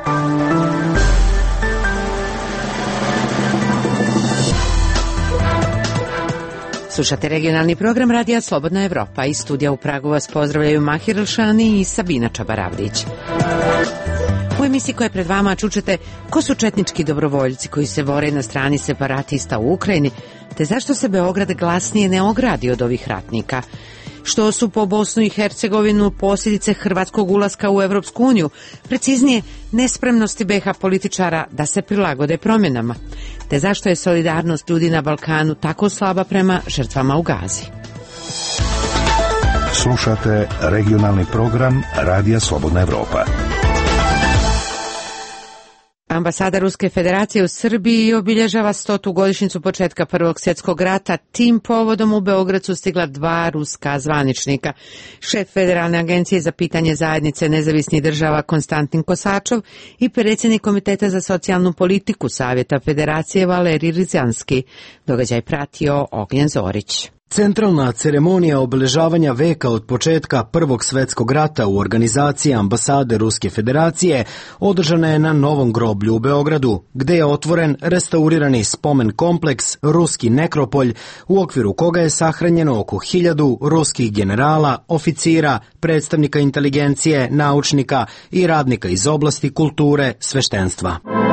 Slušate regionalni program Radija Slobodna Evropa. Iz studija u Pragu vas pozdravljaju Mahir Elšani i Sabina Čabaravdić. U emisiji koja je pred vama čućete ko su četnički dobrovoljci koji se bore na strani separatista u Ukrajini, te zašto se Beograd glasnije ne ogradi od ovih ratnika. Što su po Bosnu i Hercegovinu posljedice hrvatskog ulaska u Evropsku uniju, preciznije nespremnosti BiH političara da se prilagode promjenama, te zašto je solidarnost ljudi na Balkanu tako slaba prema žrtvama u Gazi. Slušate regionalni program Radija Slobodna Evropa. Ambasada Ruske federacije u Srbiji obilježava 100. godišnjicu početka Prvog svjetskog rata. Tim povodom u Beograd su stigla 2 ruska zvaničnika. Šef Federalne agencije za pitanje zajednice nezavisnih država Konstantin Kosačov i predsjednik Komiteta za socijalnu politiku Savjeta Federacije Valerij Rizanski. Događaj pratio Ognjen Zorić. Centralna ceremonija obeležavanja veka od početka Prvog svjetskog rata u organizaciji Ambasade Ruske federacije održana je na Novom groblju u Beogradu, gdje je otvoren restaurirani spomen kompleks Ruski nekropolj, u okviru koga je sahranjeno oko 1000 ruskih generala, oficira, predstavnika inteligencije, naučnika i radnika iz oblasti kulture, sveštenstva.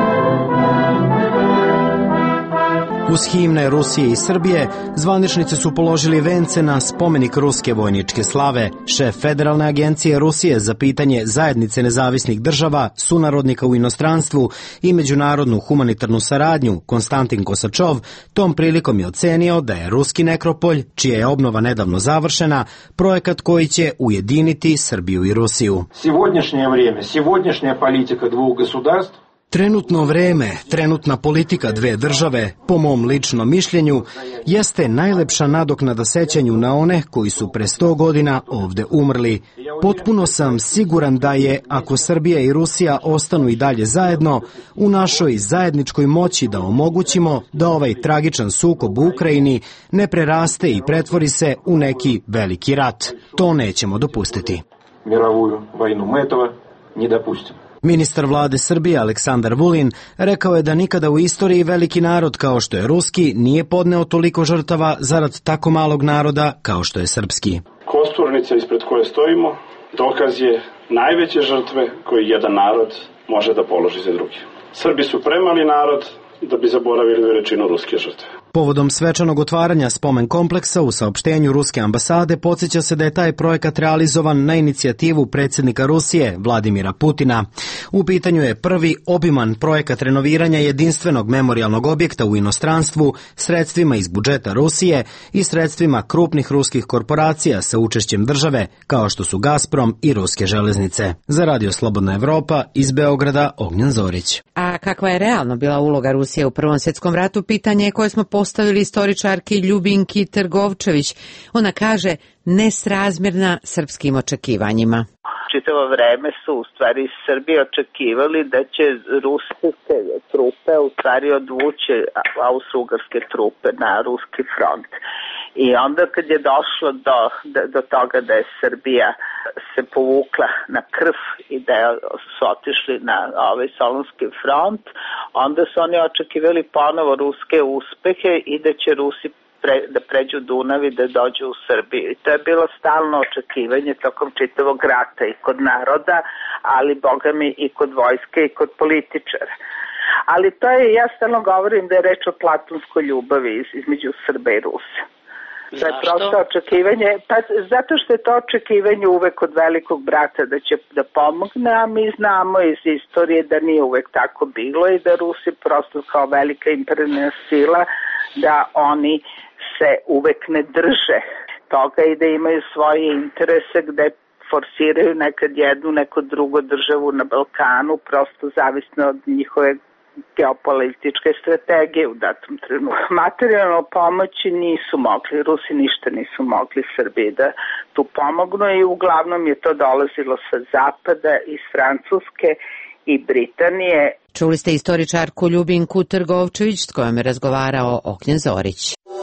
Uz himne Rusije i Srbije, zvaničnici su položili vence na spomenik ruske vojničke slave. Šef Federalne agencije Rusije za pitanje zajednice nezavisnih država, sunarodnika u inostranstvu i međunarodnu humanitarnu saradnju, Konstantin Kosačov, tom prilikom je ocenio da je Ruski nekropolj, čija je obnova nedavno završena, projekat koji će ujediniti Srbiju i Rusiju. Сегодняшнее время, сегодняшняя политика двух государств. Trenutno vreme, trenutna politika dve države, po mom ličnom mišljenju, jeste najlepša nadoknada sećanju na one koji su pre 100 godina ovde umrli. Potpuno sam siguran da je, ako Srbija i Rusija ostanu i dalje zajedno, u našoj zajedničkoj moći da omogućimo da ovaj tragičan sukob u Ukrajini ne preraste i pretvori se u neki veliki rat. To nećemo dopustiti. Мировую войну мы этого не допустим. Ministar vlade Srbije Aleksandar Vulin rekao je da nikada u istoriji veliki narod kao što je ruski nije podneo toliko žrtava zarad tako malog naroda kao što je srpski. Kosturnica ispred koje stojimo dokaz je najveće žrtve koje jedan narod može da položi za drugi. Srbi su premali narod da bi zaboravili veličinu ruske žrtve. Povodom svečanog otvaranja spomen kompleksa u saopštenju Ruske ambasade podsjeća se da je taj projekat realizovan na inicijativu predsjednika Rusije Vladimira Putina. U pitanju je prvi obiman projekat renoviranja jedinstvenog memorijalnog objekta u inostranstvu sredstvima iz budžeta Rusije i sredstvima krupnih ruskih korporacija sa učešćem države kao što su Gazprom i Ruske železnice. Za Radio Slobodna Evropa iz Beograda Ognjen Zorić. A kakva je realno bila uloga Rusije u Prvom svjetskom ratu, pitanje je koje smo postavili istoričarki Ljubinki Trgovčević. Ona kaže nesrazmjerna srpskim očekivanjima. Čitavo vreme su u stvari Srbi očekivali da će ruske trupe u stvari odvući austrougarske trupe na ruski front. I onda kad je došlo do toga da je Srbija se povukla na krv i da su otišli na ovaj Solunski front, onda su oni očekivali ponovo ruske uspehe i da će Rusi da pređu Dunav i da dođu u Srbiju. I to je bilo stalno očekivanje tokom čitavog rata i kod naroda, ali boga mi i kod vojske i kod političara. Ali to je, ja stalno govorim da je reč o platonskoj ljubavi između Srba i Rusa. To je prosto očekivanje, pa zato što je to očekivanje uvek od velikog brata da će da pomogne, a mi znamo iz istorije da nije uvek tako bilo i da Rusi prosto kao velika imperijalna sila, da oni se uvek ne drže toga i da imaju svoje interese gde forsiraju nekad jednu, neku drugu državu na Balkanu, prosto zavisno od njihove geopolitičke strategije u datom trenutku. Materijalno pomoći nisu mogli, Rusi ništa nisu mogli Srbiji da tu pomognu i uglavnom je to dolazilo sa zapada, iz Francuske i Britanije. Čuli ste istoričarku Ljubinku Trgovčević s kojom je razgovarao Ognjen Zorić.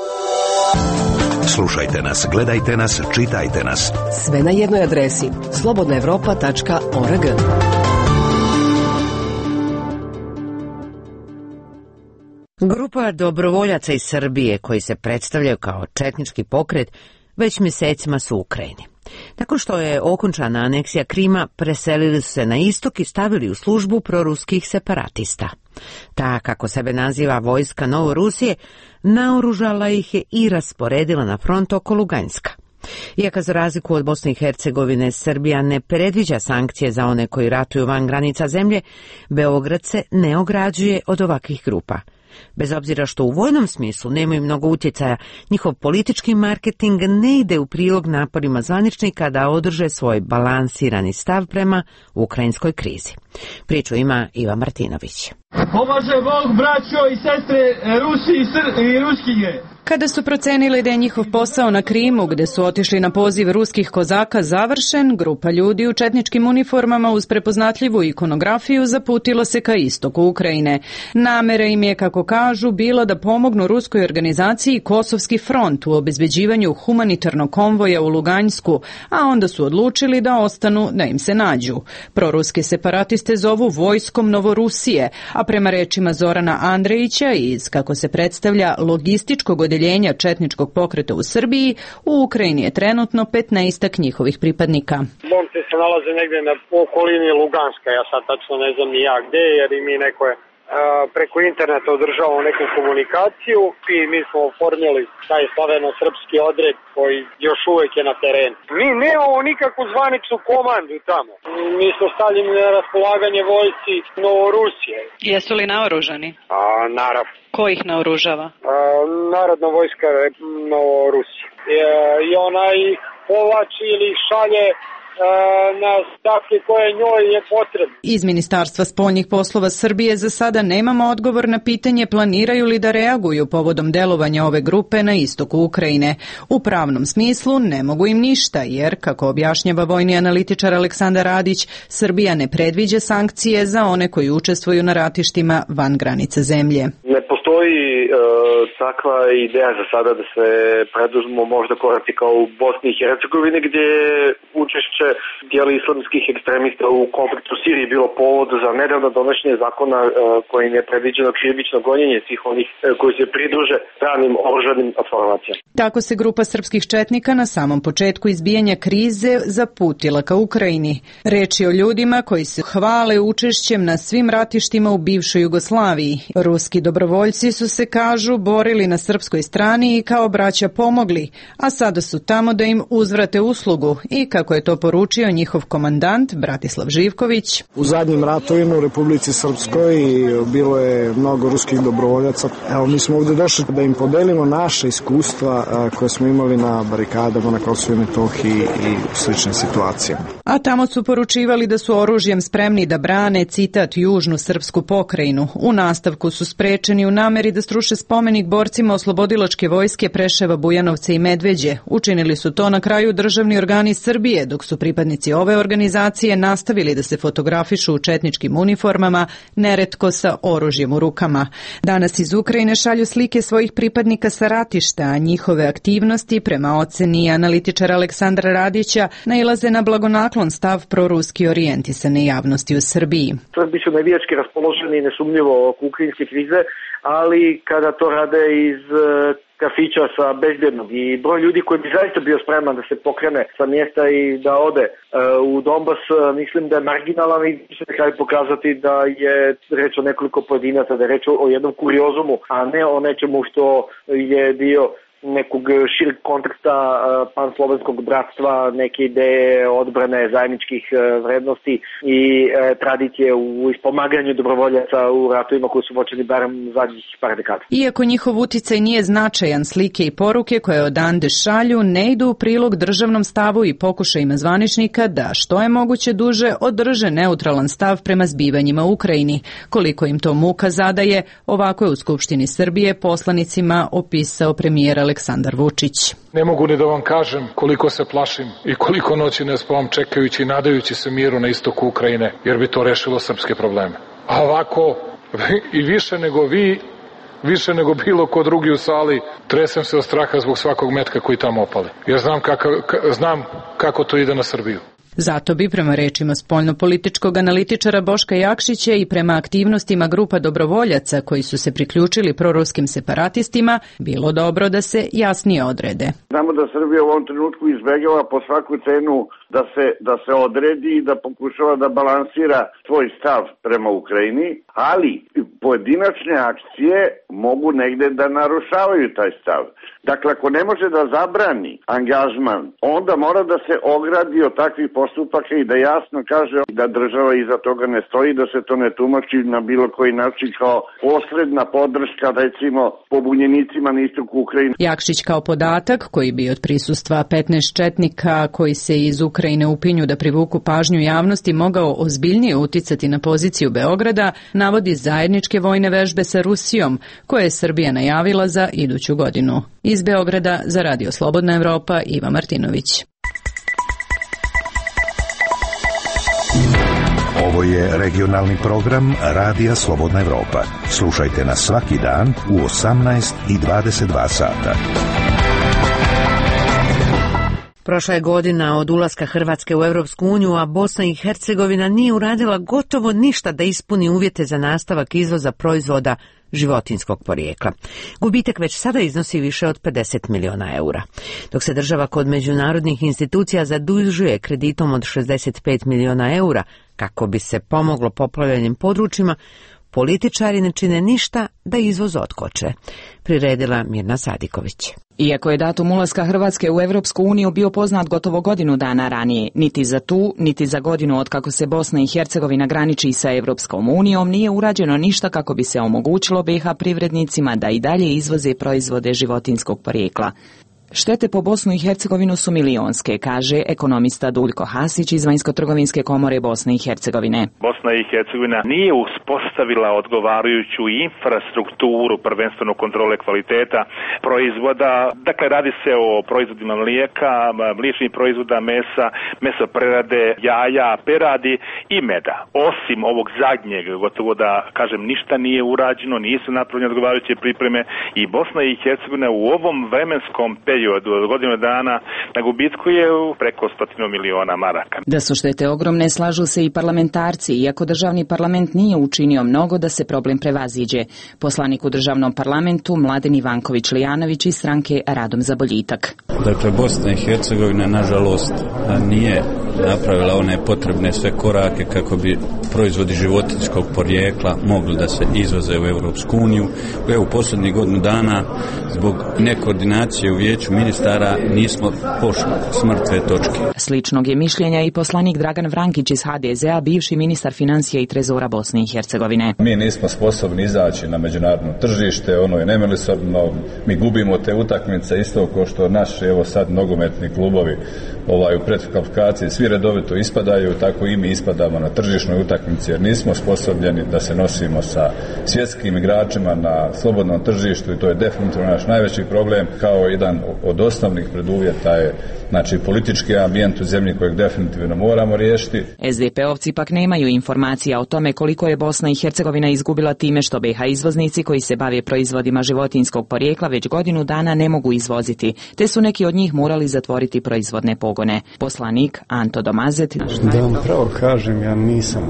Slušajte nas, gledajte nas, čitajte nas. Sve na jednoj adresi slobodnaevropa.org. Grupa dobrovoljaca iz Srbije koji se predstavljaju kao četnički pokret već mjesecima su u Ukrajini. Nakon što je okončana aneksija Krima, preselili su se na istok i stavili u službu proruskih separatista. Ta, kako sebe naziva vojska Novorusije, naoružala ih je i rasporedila na front oko Luganjska. Iako za razliku od Bosne i Hercegovine, Srbija ne predviđa sankcije za one koji ratuju van granica zemlje, Beograd se ne ograđuje od ovakvih grupa. Bez obzira što u vojnom smislu nemaju mnogo utjecaja, njihov politički marketing ne ide u prilog naporima zvaničnika da održe svoj balansirani stav prema ukrajinskoj krizi. Priču ima Iva Martinović. Pomaže Bog, braćo i sestre, Rusi i Ruskinje. Kada su procenili da je njihov posao na Krimu, gde su otišli na poziv ruskih kozaka, završen, grupa ljudi u četničkim uniformama uz prepoznatljivu ikonografiju zaputila se ka istoku Ukrajine. Namera im je, kako kažu, bila da pomognu ruskoj organizaciji Kosovski front u obezbeđivanju humanitarnog konvoja u Luganjsku, a onda su odlučili da ostanu da im se nađu. Proruske separatiste zovu vojskom Novorusije, a prema rečima Zorana Andrejića iz, kako se predstavlja, logističkog odeljenja četničkog pokreta u Srbiji, u Ukrajini je trenutno 15 njihovih pripadnika. Momci se nalaze negde na okolini Luganska, ja sad tačno ne znam ni ja gde, jer i mi neko je preko interneta održavamo neku komunikaciju i mi smo oformili taj slaveno-srpski odred koji još uvek je na terenu. Mi nemamo nikakvu zvaničnu komandu tamo. Mi smo stavljeni na raspolaganje vojsci Novorusije. Jesu li naoružani? Naravno. Ko ih naoružava? Narodna vojska Novorusije. I ona ih povlači ili ih šalje na stavke koje njoj je potrebno. Iz Ministarstva spoljnih poslova Srbije za sada nemamo odgovor na pitanje planiraju li da reaguju povodom delovanja ove grupe na istoku Ukrajine. U pravnom smislu ne mogu im ništa, jer, kako objašnjava vojni analitičar Aleksandar Radić, Srbija ne predviđa sankcije za one koji učestvuju na ratištima van granica zemlje. Ne postoji takva ideja za sada da se preduzmu možda koraci kao u Bosni i Hercegovini, gdje učešće dijela islamskih ekstremista u konfliktu u Siriji bilo povod za nedavno donošenje zakona kojim je predviđeno krivično gonjenje svih onih koji se pridruže stranim oružanim formacijama. Tako se grupa srpskih četnika na samom početku izbijanja krize zaputila ka Ukrajini. Reč je o ljudima koji se hvale učešćem na svim ratištima u bivšoj Jugoslaviji. Ruski dobrovoljci su se, kažu, borili na srpskoj strani i kao braća pomogli, a sada su tamo da im uzvrate uslugu i, kako je to poručio njihov komandant Bratislav Živković. U zadnjim ratovima u Republici Srpskoj bilo je mnogo ruskih dobrovoljaca. Evo, mi smo ovdje došli da im podelimo naše iskustva koje smo imali na barikadama na Kosovu i Metohiji i u sličnim situacijama. A tamo su poručivali da su oružjem spremni da brane, citat, južnu srpsku pokrajinu. U nastavku su sprečeni u nameri da sruše spomenik borcima oslobodilačke vojske Preševa, Bujanovca i Medveđe. Učinili su to na kraju državni organi Srbije, dok su pripadnici ove organizacije nastavili da se fotografišu u četničkim uniformama, neretko sa oružjem u rukama. Danas iz Ukrajine šalju slike svojih pripadnika sa ratišta, a njihove aktivnosti, prema oceni analitičara Aleksandra Radića, nailaze na blagonaklon stav proruski orijentisane javnosti u Srbiji. Srbi su navijački raspoloženi nesumnjivo oko ukrajinske krize, ali kada to rade iz kafića sa bezbjednog i broj ljudi koji bi zaista bio spreman da se pokrene sa mjesta i da ode u Donbas, mislim da je marginalan i će na kraju pokazati da je reč o nekoliko pojedinaca, da je reč o jednom kuriozumu, a ne o nečemu što je dio nekog šireg konteksta panslovenskog bratstva, neke ideje odbrane zajedničkih vrednosti i tradicije u ispomaganju dobrovoljaca u ratovima koji su vođeni barem zadnjih par dekada. Iako njihov uticaj nije značajan, slike i poruke koje odande šalju ne idu u prilog državnom stavu i pokušajima zvaničnika da što je moguće duže održe neutralan stav prema zbivanjima u Ukrajini. Koliko im to muka zadaje, ovako je u Skupštini Srbije poslanicima opisao premijer Aleksandar Vučić. Ne mogu ni da vam kažem koliko se plašim i koliko noći ne spavam čekajući i nadajući se miru na istoku Ukrajine, jer bi to rešilo srpske probleme. A ovako, i više nego vi, više nego bilo ko drugi u sali, tresem se od straha zbog svakog metka koji tamo opali. Jer znam kako to ide na Srbiju. Zato bi, prema rečima spoljnopolitičkog analitičara Boška Jakšića i prema aktivnostima grupa dobrovoljaca koji su se priključili proruskim separatistima, bilo dobro da se jasnije odrede. Znamo da Srbija u ovom trenutku izbegava po svaku cenu da se odredi i da pokušava da balansira svoj stav prema Ukrajini, ali pojedinačne akcije mogu negde da narušavaju taj stav. Dakle, ako ne može da zabrani angažman, onda mora da se ogradi od takvih postupaka i da jasno kaže da država iza toga ne stoji, da se to ne tumači na bilo koji način kao posredna podrška, recimo, pobunjenicima na istoku Ukrajine. Jakšić kao podatak, koji bi od prisustva 15 četnika koji se iz Ukrajine upinju da privuku pažnju javnosti mogao ozbiljnije uticati na poziciju Beograda, navodi zajedničke vojne vežbe sa Rusijom, koje je Srbija najavila za iduću godinu. Iz Beograda za Radio Slobodna Evropa, Iva Martinović. Ovo je regionalni program Radija Slobodna Evropa. Slušajte nas svaki dan u 18 i 22 sata. Prošla je godina od ulaska Hrvatske u Europsku uniju, a Bosna i Hercegovina nije uradila gotovo ništa da ispuni uvjete za nastavak izvoza proizvoda životinjskog porijekla. Gubitak već sada iznosi više od 50 miliona eura. Dok se država kod međunarodnih institucija zadužuje kreditom od 65 miliona eura kako bi se pomoglo poplavljenim područjima, političari ne čine ništa da izvoz otkoče. Priredila Mirna Sadiković. Iako je datum ulaska Hrvatske u Europsku uniju bio poznat gotovo godinu dana ranije, niti za tu, niti za godinu od kako se Bosna i Hercegovina graniči sa Europskom unijom, nije urađeno ništa kako bi se omogućilo BiH privrednicima da i dalje izvoze proizvode životinjskog porijekla. Štete po Bosnu i Hercegovinu su milionske, kaže ekonomista Duljko Hasić iz Vanjsko-trgovinske komore Bosne i Hercegovine. Bosna i Hercegovina nije uspostavila odgovarajuću infrastrukturu, prvenstveno kontrole kvaliteta proizvoda. Dakle, radi se o proizvodima mlijeka, mliječnih proizvoda, mesa prerade, jaja, peradi i meda. Osim ovog zadnjeg, gotovo da kažem, ništa nije urađeno, nisu napravljene odgovarajuće pripreme i Bosna i Hercegovina u ovom vremenskom periodu od godinu dana na gubitku je preko 100 miliona maraka. Da su štete ogromne, slažu se i parlamentarci, iako državni parlament nije učinio mnogo da se problem prevaziđe. Poslanik u državnom parlamentu Mladen Ivanković-Lijanović iz stranke Radom za boljitak. Dakle, Bosna i Hercegovina, nažalost, nije napravila one potrebne sve korake kako bi proizvodi životinjskog porijekla mogli da se izvoze u Europsku uniju. U posljednjih godinu dana zbog nekoordinacije u vijeću ministara nismo pošli s mrtve točke. Sličnog je mišljenja i poslanik Dragan Vrankić iz HDZ-a, bivši ministar financija i trezora Bosne i Hercegovine. Mi nismo sposobni izaći na međunarodno tržište, ono je nemilosrdno, mi gubimo te utakmice isto kao što naši, evo sad, nogometni klubovi u predkvalifikaciji svi redovito ispadaju, tako i mi ispadamo na tržišnoj utakmici jer nismo sposobljeni da se nosimo sa svjetskim igračima na slobodnom tržištu i to je definitivno naš najveći problem. Kao jedan od osnovnih preduvjeta je politički ambijent u zemlji kojeg definitivno moramo riješiti. SDP-ovci pak nemaju informacija o tome koliko je Bosna i Hercegovina izgubila time što BiH izvoznici koji se bave proizvodima životinjskog porijekla već godinu dana ne mogu izvoziti, te su neki od njih morali zatvoriti proizvodne pogone. Poslanik Anto Domazet. Da vam pravo kažem, ja nisam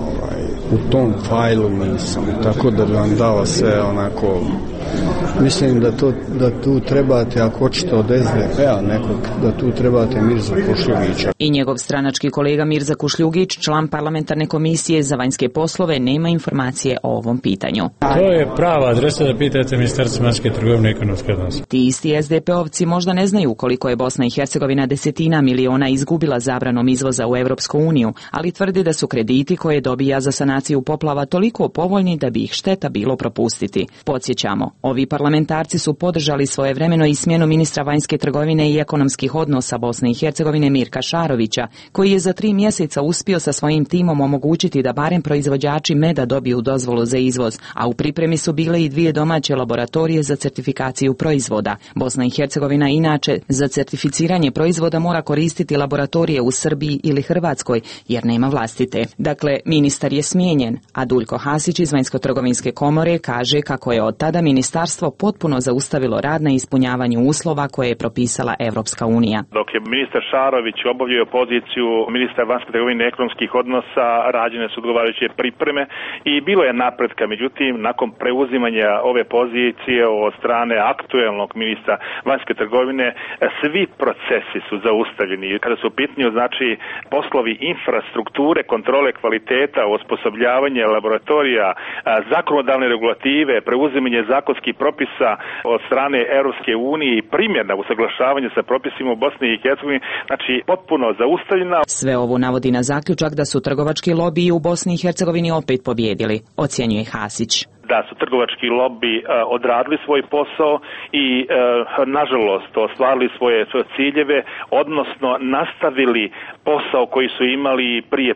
u tom fajlu nisam, tako da bi vam dao sve onako. Mislim da tu trebate, ako hoćete od SDP-a nekog, da tu trebate Mirza Kušljugića. I njegov stranački kolega Mirza Kušljugić, član parlamentarne komisije za vanjske poslove, nema informacije o ovom pitanju. To je prava adresa da pitate Ministarstvo vanjske trgovine i ekonomske odnose. Ti isti SDP-ovci možda ne znaju koliko je Bosna i Hercegovina desetina miliona izgubila zabranom izvoza u Europsku uniju, ali tvrdi da su krediti koje dobija za sanaciju poplava toliko povoljni da bi ih šteta bilo propustiti. Podsjećamo, ovi parlamentarci su podržali svojevremeno i smjenu ministra vanjske trgovine i ekonomskih odnosa Bosne i Hercegovine Mirka Šarovića, koji je za 3 mjeseca uspio sa svojim timom omogućiti da barem proizvođači meda dobiju dozvolu za izvoz, a u pripremi su bile i 2 domaće laboratorije za certifikaciju proizvoda. Bosna i Hercegovina inače za certificiranje proizvoda mora koristiti laboratorije u Srbiji ili Hrvatskoj, jer nema vlastite. Dakle, ministar je smijenjen, a Duljko Hasić iz Vanjsko-trgovinske komore kaže kako je od tada ministar ministarstvo potpuno zaustavilo rad na ispunjavanju uslova koje je propisala Evropska unija. Dok je ministar Šarović obavljao poziciju ministra vanjske trgovine i ekonomskih odnosa, rađene su odgovarajuće pripreme i bilo je napretka. Međutim, nakon preuzimanja ove pozicije od strane aktuelnog ministra vanjske trgovine, svi procesi su zaustavljeni. Kada su u pitanju, znači, poslovi infrastrukture, kontrole kvaliteta, osposobljavanje laboratorija, zakonodavne regulative, preuzimanje zakonskih propisa od strane Europske unije i primjena usaglašavanja sa propisima u Bosni i Hercegovini, znači potpuno zaustavljena. Sve ovo navodi na zaključak da su trgovački lobiji u Bosni i Hercegovini opet pobjedili, ocjenjuje Hasić. Da su trgovački lobi odradili svoj posao i nažalost ostvarili svoje ciljeve, odnosno nastavili posao koji su imali prije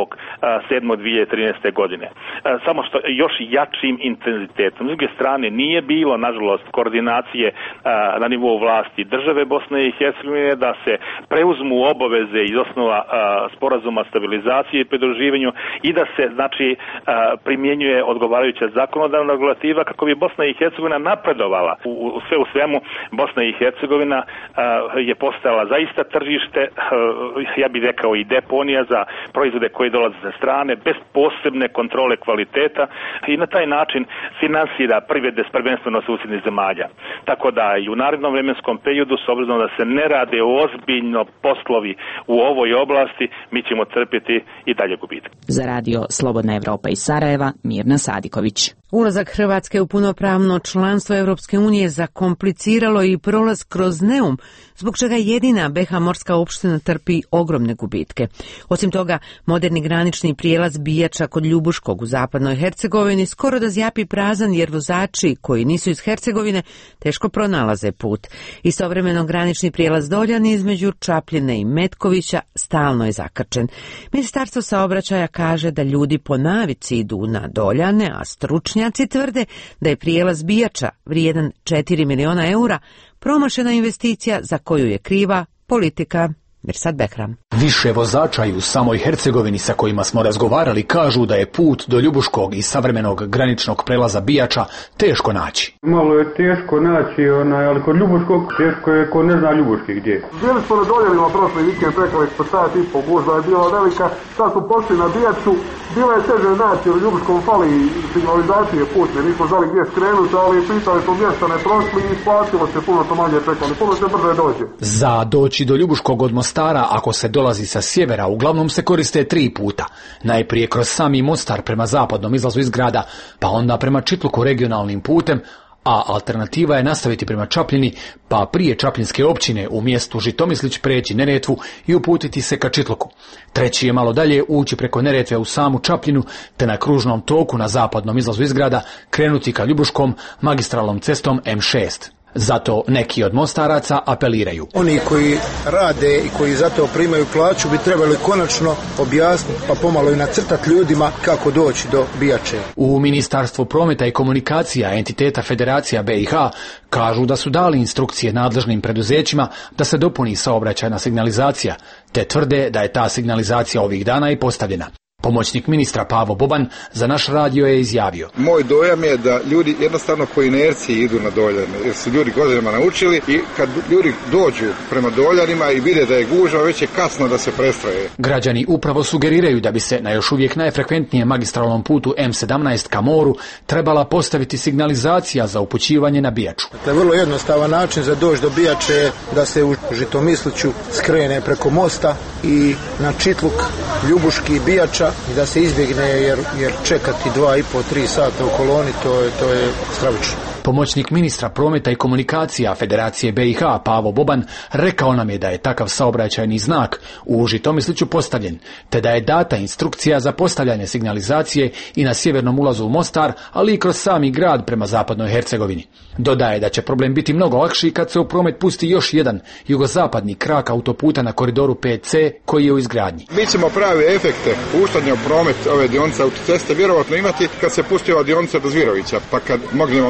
1.7.2013. godine. Samo što još jačim intenzitetom. S druge strane, nije bilo, nažalost, koordinacije na nivou vlasti države Bosne i Hercegovine da se preuzmu obaveze iz osnova sporazuma stabilizacije i pridruživanju i da se, znači, primjenjuje odgovarajuća zakonodavna regulativa kako bi Bosna i Hercegovina napredovala. U sve u svemu, Bosna i Hercegovina je postala zaista tržište, ja bih rekao i deponija za proizvode koji dolaze sa strane, bez posebne kontrole kvaliteta i na taj način finansira privrede prvenstveno susjednih zemalja. Tako da i u narednom vremenskom periodu, s obzirom da se ne rade ozbiljno poslovi u ovoj oblasti, mi ćemo trpjeti i dalje gubitke. Za radio Slobodna Evropa iz Sarajeva, Mirna Sadiković. Ulazak Hrvatske u punopravno članstvo Europske unije zakompliciralo i prolaz kroz Neum, zbog čega jedina BiH morska opština trpi ogromne gubitke. Osim toga, moderni granični prijelaz Bijača kod Ljubuškog u zapadnoj Hercegovini skoro da zjapi prazan jer vozači koji nisu iz Hercegovine teško pronalaze put. Istovremeno granični prijelaz Doljani između Čapljine i Metkovića stalno je zakrčen. Ministarstvo saobraćaja kaže da ljudi po navici idu na Doljane, a stručnjaci tvrde da je prijelaz Bijača vrijedan 4 miliona eura promašena investicija za koju je kriva politika. Mirsad Behram. Više vozača i u samoj Hercegovini sa kojima smo razgovarali kažu da je put do Ljubuškog i savremenog graničnog prelaza Bijača teško naći. Malo je teško naći, ali kod Ljubuškog teško je ko ne zna Ljubuški gdje. Bili smo na Doljanima prošli vikend, čekali smo sat i pol, gužva je bila velika, sad smo pošli na Bijaču, bilo je teže naći, u Ljubuškom fali signalizacije putne, nismo znali gdje skrenuti, ali pitali smo mjesta ne prošli i isplatilo se, puno to manje čekali, puno se brzo dođe. Za doći do Ljubuškog od Mostara, ako se dolazi sa sjevera, uglavnom se koriste 3 puta. Najprije kroz sami Mostar prema zapadnom izlazu iz grada, pa onda prema Čitluku regionalnim putem, a alternativa je nastaviti prema Čapljini, pa prije Čapljinske općine u mjestu Žitomislić preći Neretvu i uputiti se ka Čitluku. Treći je malo dalje ući preko Neretve u samu Čapljinu, te na kružnom toku na zapadnom izlazu iz grada krenuti ka Ljubuškom magistralnom cestom M6. Zato neki od mostaraca apeliraju. Oni koji rade i koji zato primaju plaću bi trebali konačno objasniti pa pomalo i nacrtati ljudima kako doći do Bijače. U Ministarstvu prometa i komunikacija entiteta Federacija BiH kažu da su dali instrukcije nadležnim preduzećima da se dopuni saobraćajna signalizacija, te tvrde da je ta signalizacija ovih dana i postavljena. Pomoćnik ministra Pavo Boban za naš radio je izjavio. Moj dojam je da ljudi jednostavno po inerciji idu na Doljane, jer su ljudi godinama naučili i kad ljudi dođu prema Doljanima i vide da je gužva, već je kasno da se prestroje. Građani upravo sugeriraju da bi se na još uvijek najfrekventnijem magistralnom putu M17 ka moru trebala postaviti signalizacija za upućivanje na Bijaču. To je vrlo jednostavan način za doći do Bijače, da se u Žitomisliću skrene preko mosta i na Čitluk, Ljubuški i Bijača i da se izbjegne jer čekati 2,5-3 sata u koloni to je stravično. Pomoćnik ministra prometa i komunikacija Federacije BiH Pavo Boban rekao nam je da je takav saobraćajni znak u Žitomisliću postavljen, te da je data instrukcija za postavljanje signalizacije i na sjevernom ulazu u Mostar, ali i kroz sami grad prema zapadnoj Hercegovini. Dodaje da će problem biti mnogo lakši kad se u promet pusti još jedan jugozapadni krak autoputa na koridoru 5C koji je u izgradnji. Mi ćemo prave efekte puštanja u promet ove dionice autoceste vjerovatno imati kad se pusti ova dionica do Zvirovića, pa kad mognemo mi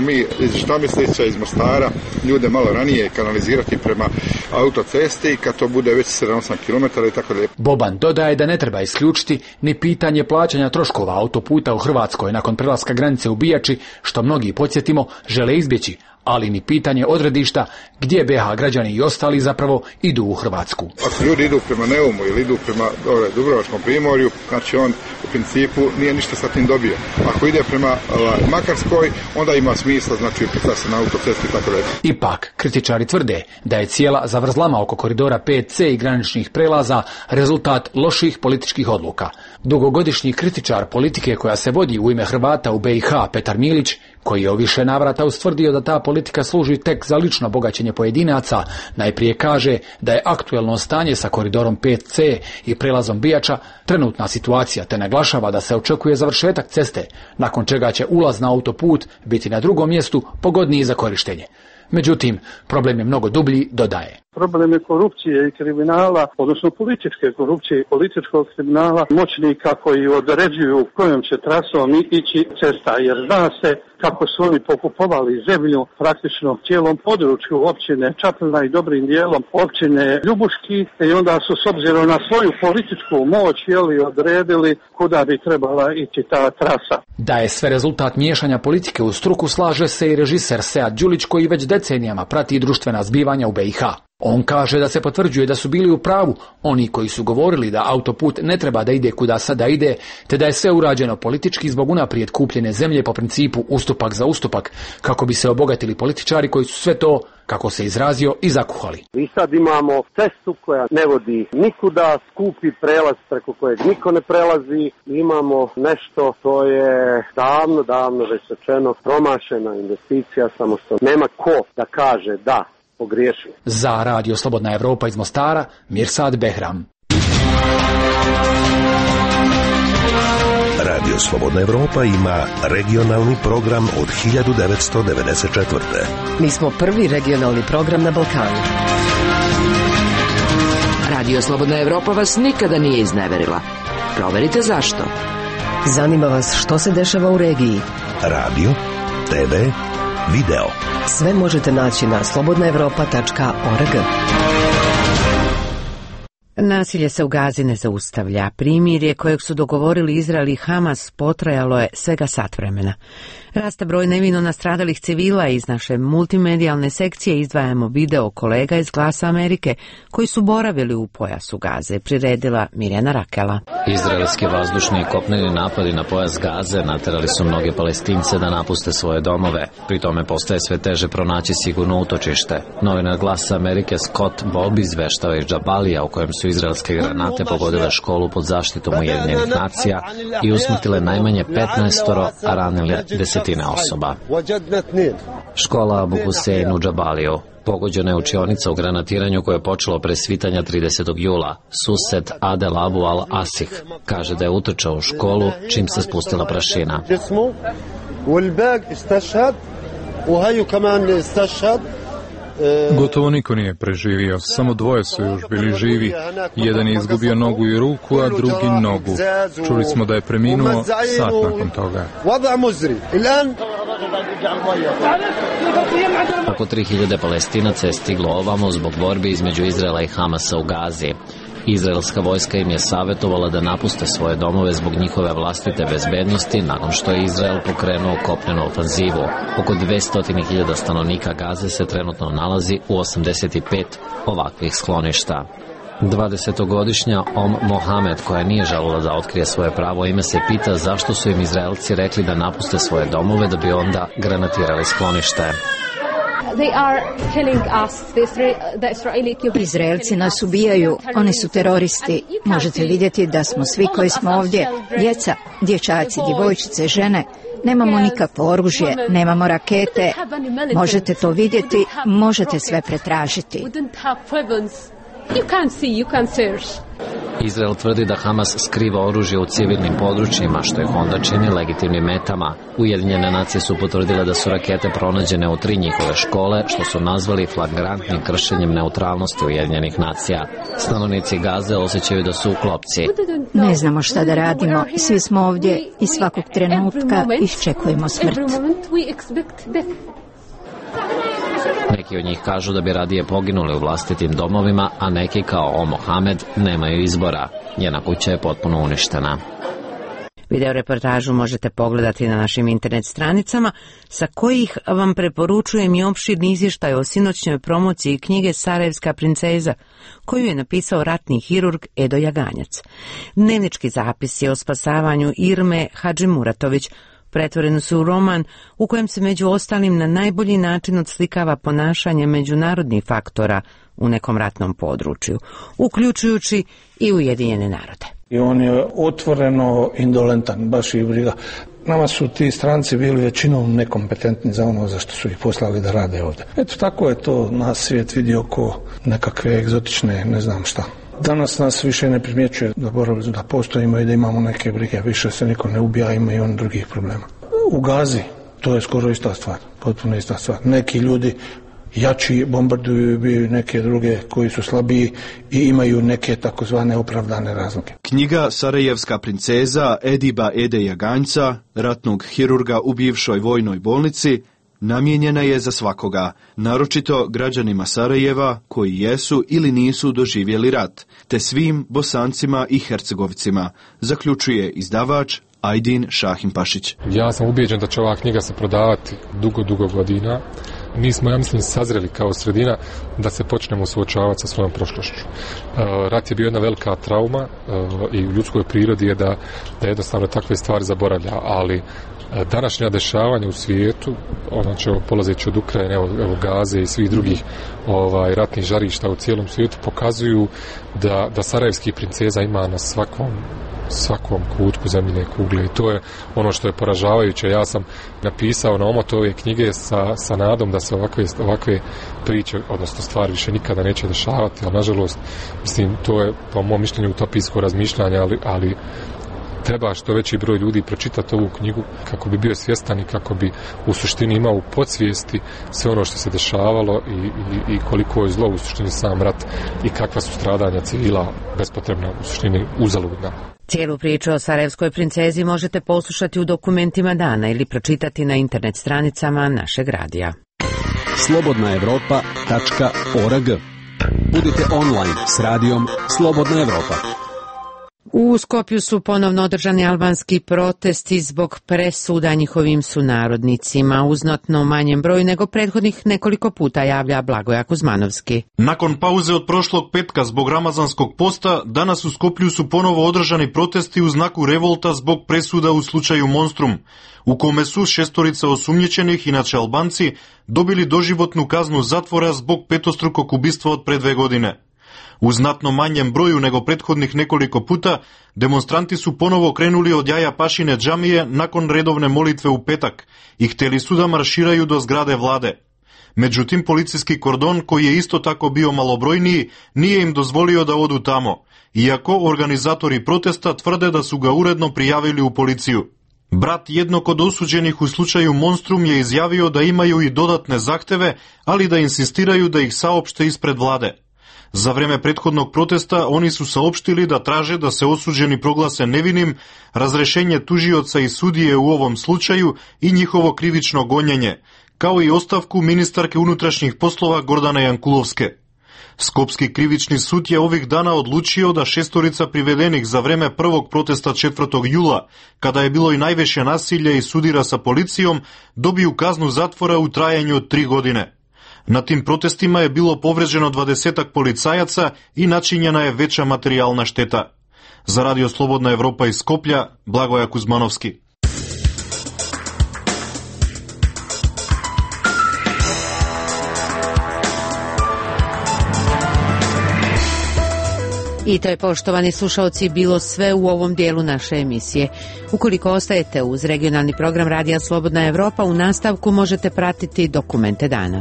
iz Štamislića, iz Mostara, ljude malo ranije kanalizirati prema autocesti i kad to bude već 7-8 km i tako dalje. Boban dodaje da ne treba isključiti ni pitanje plaćanja troškova autoputa u Hrvatskoj nakon prelaska granice u Bijači, što mnogi, podsjetimo, žele izbjeći, ali ni pitanje odredišta gdje BiH građani i ostali zapravo idu u Hrvatsku. Ako ljudi idu prema Neumu ili idu prema Dubrovačkom primorju, znači on u principu nije ništa sa tim dobio. Ako ide prema Makarskoj, onda ima smisla, znači upisa se na autocesti i tako dalje. Ipak, kritičari tvrde da je cijela zavrzlama oko koridora 5C i graničnih prelaza rezultat loših političkih odluka. Dugogodišnji kritičar politike koja se vodi u ime Hrvata u BiH, Petar Milić, koji je u više navrata ustvrdio da ta politika služi tek za lično bogaćenje pojedinaca, najprije kaže da je aktuelno stanje sa koridorom 5C i prelazom Bijača trenutna situacija, te naglašava da se očekuje završetak ceste, nakon čega će ulaz na autoput biti na drugom mjestu pogodniji za korištenje. Međutim, problem je mnogo dublji, dodaje. Problem je korupcije i kriminala, odnosno političke korupcije i političkog kriminala moćnika koji određuju kojom će trasom ići cesta, jer zna se kako su oni pokupovali zemlju praktično cijelom području općine Čapljina i dobrim dijelom općine Ljubuški i onda su s obzirom na svoju političku moć odredili kuda bi trebala ići ta trasa. Da je sve rezultat miješanja politike u struku, slaže se i režiser Sead Đulić, koji već decenijama prati društvena zbivanja u BiH. On kaže da se potvrđuje da su bili u pravu oni koji su govorili da autoput ne treba da ide kuda sada ide, te da je sve urađeno politički zbog unaprijed kupljene zemlje po principu ustupak za ustupak, kako bi se obogatili političari koji su sve to, kako se izrazio, i zakuhali. Mi sad imamo cestu koja ne vodi nikuda, skupi prelaz preko kojeg niko ne prelazi, imamo nešto to je davno već rečeno promašena investicija, samo što nema ko da kaže da pogriješio. Za Radio Slobodna Evropa iz Mostara, Mirsad Behram. Radio Slobodna Evropa ima regionalni program od 1994. Mi smo prvi regionalni program na Balkanu. Radio Slobodna Evropa vas nikada nije izneverila. Proverite zašto. Zanima vas što se dešava u regiji. Radio, TV, video. Sve možete naći na slobodnaevropa.org. Nasilje se u Gazi ne zaustavlja. Primirje kojeg su dogovorili Izrael i Hamas potrajalo je svega sat vremena. Raste broj nevino nastradalih civila. Iz naše multimedijalne sekcije izdvajamo video kolega iz Glasa Amerike koji su boravili u pojasu Gaze, priredila Mirjana Rakela. Izraelski vazdušni i kopneni napadi na pojas Gaze naterali su mnoge Palestince da napuste svoje domove. Pri tome postaje sve teže pronaći sigurno utočište. Novinar Glasa Amerike Scott Bob izveštava iz Džabalija, u kojem su izraelske granate pogodile školu pod zaštitom Ujedinjenih nacija i usmrtile najmanje 15, a ranile desetine osoba. Škola Abu Husein u Džabaliju. Pogođena je učionica u granatiranju koje je počelo pre svitanja 30. jula. Sused Adel Abu al-Asih kaže da je utrčao u školu čim se spustila prašina. Gotovo niko nije preživio, samo dvoje su još bili živi. Jedan je izgubio nogu i ruku, a drugi nogu. Čuli smo da je preminuo sat nakon toga. Oko 3000 Palestinaca je stiglo ovamo zbog borbi između Izraela i Hamasa u Gazi. Izraelska vojska im je savjetovala da napuste svoje domove zbog njihove vlastite bezbednosti nakon što je Izrael pokrenuo kopnenu ofanzivu. Oko 200.000 stanovnika Gaze se trenutno nalazi u 85 ovakvih skloništa. 20-godišnja Mohamed, koja nije željela da otkrije svoje pravo ime, se pita zašto su im Izraelci rekli da napuste svoje domove da bi onda granatirali sklonište. Izraelci nas ubijaju, oni su teroristi. Možete vidjeti da smo svi koji smo ovdje, djeca, dječaci, djevojčice, žene. Nemamo nikakvo oružje, nemamo rakete. Možete to vidjeti, možete sve pretražiti. Izrael tvrdi da Hamas skriva oružje u civilnim područjima, što ih onda čini legitimnim metama. Ujedinjene nacije su potvrdile da su rakete pronađene u 3 njihove škole, što su nazvali flagrantnim kršenjem neutralnosti Ujedinjenih nacija. Stanovnici Gaze osjećaju da su u klopci. Ne znamo šta da radimo, svi smo ovdje i svakog trenutka iščekujemo smrt. Neki od njih kažu da bi radije poginuli u vlastitim domovima, a neki kao Mohamed nemaju izbora. Njena kuća je potpuno uništena. Video reportažu možete pogledati na našim internet stranicama, sa kojih vam preporučujem i opširni izvještaj o sinoćnjoj promociji knjige Sarajevska princeza, koju je napisao ratni hirurg Edo Jaganjac. Dnevnički zapisi o spasavanju Irme Hadžimuratović pretvoreni su u roman u kojem se među ostalim na najbolji način odslikava ponašanje međunarodnih faktora u nekom ratnom području, uključujući i Ujedinjene narode. I on je otvoreno indolentan, baš i briga. Nama su ti stranci bili većinom nekompetentni za ono za što su ih poslali da rade ovdje. Eto, tako je to nas svijet vidio ko nekakve egzotične, ne znam šta. Danas nas više ne primjećuje da postojimo i da imamo neke brige. Više se niko ne ubija, ima i on drugih problema. U Gazi to je skoro ista stvar, potpuno ista stvar. Neki ljudi jači bombarduju neke druge koji su slabiji i imaju neke takozvane opravdane razloge. Knjiga Sarajevska princeza Ediba Ede Jaganjca, ratnog hirurga u bivšoj vojnoj bolnici, namijenjena je za svakoga, naročito građanima Sarajeva koji jesu ili nisu doživjeli rat, te svim Bosancima i Hercegovicima, zaključuje izdavač Ajdin Šahimpašić. Ja sam ubijeđen da će ova knjiga se prodavati dugo godina. Mi smo, ja mislim, sazreli kao sredina da se počnemo suočavati sa svojom prošlošću. Rat je bio jedna velika trauma i u ljudskoj prirodi je da jednostavno takve stvari zaboravlja, ali današnja dešavanja u svijetu, znači polazeći od Ukrajine, evo Gaze i svih drugih ratnih žarišta u cijelom svijetu, pokazuju da Sarajevskih princeza ima na svakom kutku zemljine kugle i to je ono što je poražavajuće. Ja sam napisao na omot ove knjige sa nadom da se ovakve priče, odnosno stvari više nikada neće dešavati, ali nažalost, mislim, to je po mom mišljenju utopijsko razmišljanje, ali treba što veći broj ljudi pročitati ovu knjigu kako bi bio svjestan i kako bi u suštini imao u podsvijesti sve ono što se dešavalo i koliko je zlo u suštini sam rat i kakva su stradanja civila bespotrebna, u suštini uzaludna. Cijelu priču o Sarajevskoj princezi možete poslušati u dokumentima dana ili pročitati na internet stranicama našeg radija. slobodnaevropa.org. Budite online s radijom Slobodna Evropa. U Skopju su ponovno održani albanski protesti zbog presuda njihovim sunarodnicima u znatno manjem broju nego prethodnih nekoliko puta, javlja Blagoja Kuzmanovski. Nakon pauze od prošlog petka zbog ramazanskog posta, danas u Skoplju su ponovo održani protesti u znaku revolta zbog presuda u slučaju Monstrum, u kome su 6 osumnjičenih, inače Albanci, dobili doživotnu kaznu zatvora zbog petostrukog ubistva od pre 2 godine. U znatno manjem broju nego prethodnih nekoliko puta, demonstranti su ponovo krenuli od Jaja Pašine džamije nakon redovne molitve u petak i htjeli su da marširaju do zgrade vlade. Međutim, policijski kordon, koji je isto tako bio malobrojniji, nije im dozvolio da odu tamo, iako organizatori protesta tvrde da su ga uredno prijavili u policiju. Brat jednog od osuđenih u slučaju Monstrum je izjavio da imaju i dodatne zahteve, ali da insistiraju da ih saopšte ispred vlade. Za vreme prethodnog protesta oni su saopštili da traže da se osuđeni proglase nevinim, razrešenje tužioca i sudije u ovom slučaju i njihovo krivično gonjenje, kao i ostavku ministarke unutrašnjih poslova Gordane Jankulovske. Skopski krivični sud je ovih dana odlučio da 6 privedenih za vreme prvog protesta 4. jula, kada je bilo i najveće nasilje i sudira sa policijom, dobiju kaznu zatvora u trajanju od 3 godine. Na tim protestima je bilo povređeno 20 policajaca i načinjena je veća materijalna šteta. Za Radio Slobodna Evropa iz Skoplja, Blagoja Kuzmanovski. I to je, poštovani slušalci, bilo sve u ovom dijelu naše emisije. Ukoliko ostajete uz regionalni program Radija Slobodna Evropa, u nastavku možete pratiti dokumente dana.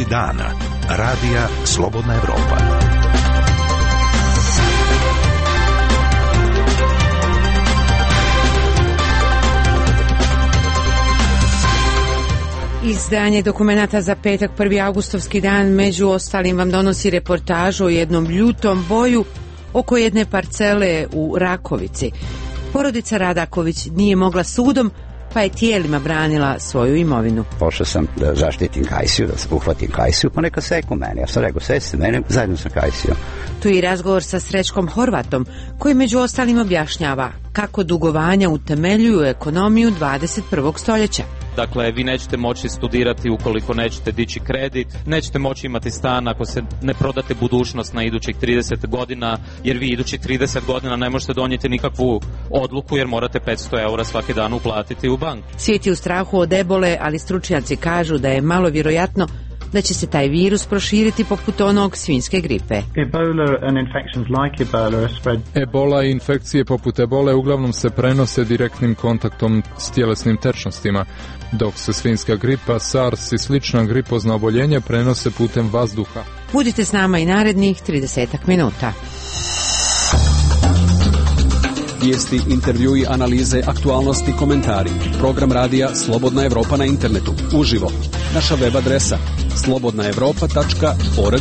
Svaki dan. Radija Slobodna Evropa. Izdanje dokumenata za petak 1. augustovski dan među ostalim vam donosi reportažu o jednom ljutom boju oko jedne parcele u Rakovici. Porodica Radaković nije mogla sudom, pa je tijelima branila svoju imovinu. Pošao sam da zaštitim Kajsiju, da se uhvatim Kajsiju, pa neka seku mene. Ja sam rekao, sesti mene zajedno sa Kajsijom. Tu je i razgovor sa Srećkom Horvatom, koji među ostalim objašnjava kako dugovanja utemeljuju ekonomiju 21. stoljeća. Dakle, vi nećete moći studirati ukoliko nećete dići kredit, nećete moći imati stan ako se ne prodate budućnost na idućih 30 godina, jer vi idućih 30 godina ne možete donijeti nikakvu odluku jer morate 500 eura svaki dan uplatiti u banku. Svijet je u strahu od ebole, ali stručnjaci kažu da je malo vjerojatno da će se taj virus proširiti poput onog svinjske gripe. Ebola i infekcije poput ebole uglavnom se prenose direktnim kontaktom s tjelesnim tečnostima, dok se svinjska gripa, SARS i slična gripozna oboljenja prenose putem vazduha. Budite s nama i narednih 30 minuta. Vijesti, intervjui, analize, aktualnosti, komentari. Program radija Slobodna Evropa na internetu. Uživo. Naša web adresa slobodnaevropa.org.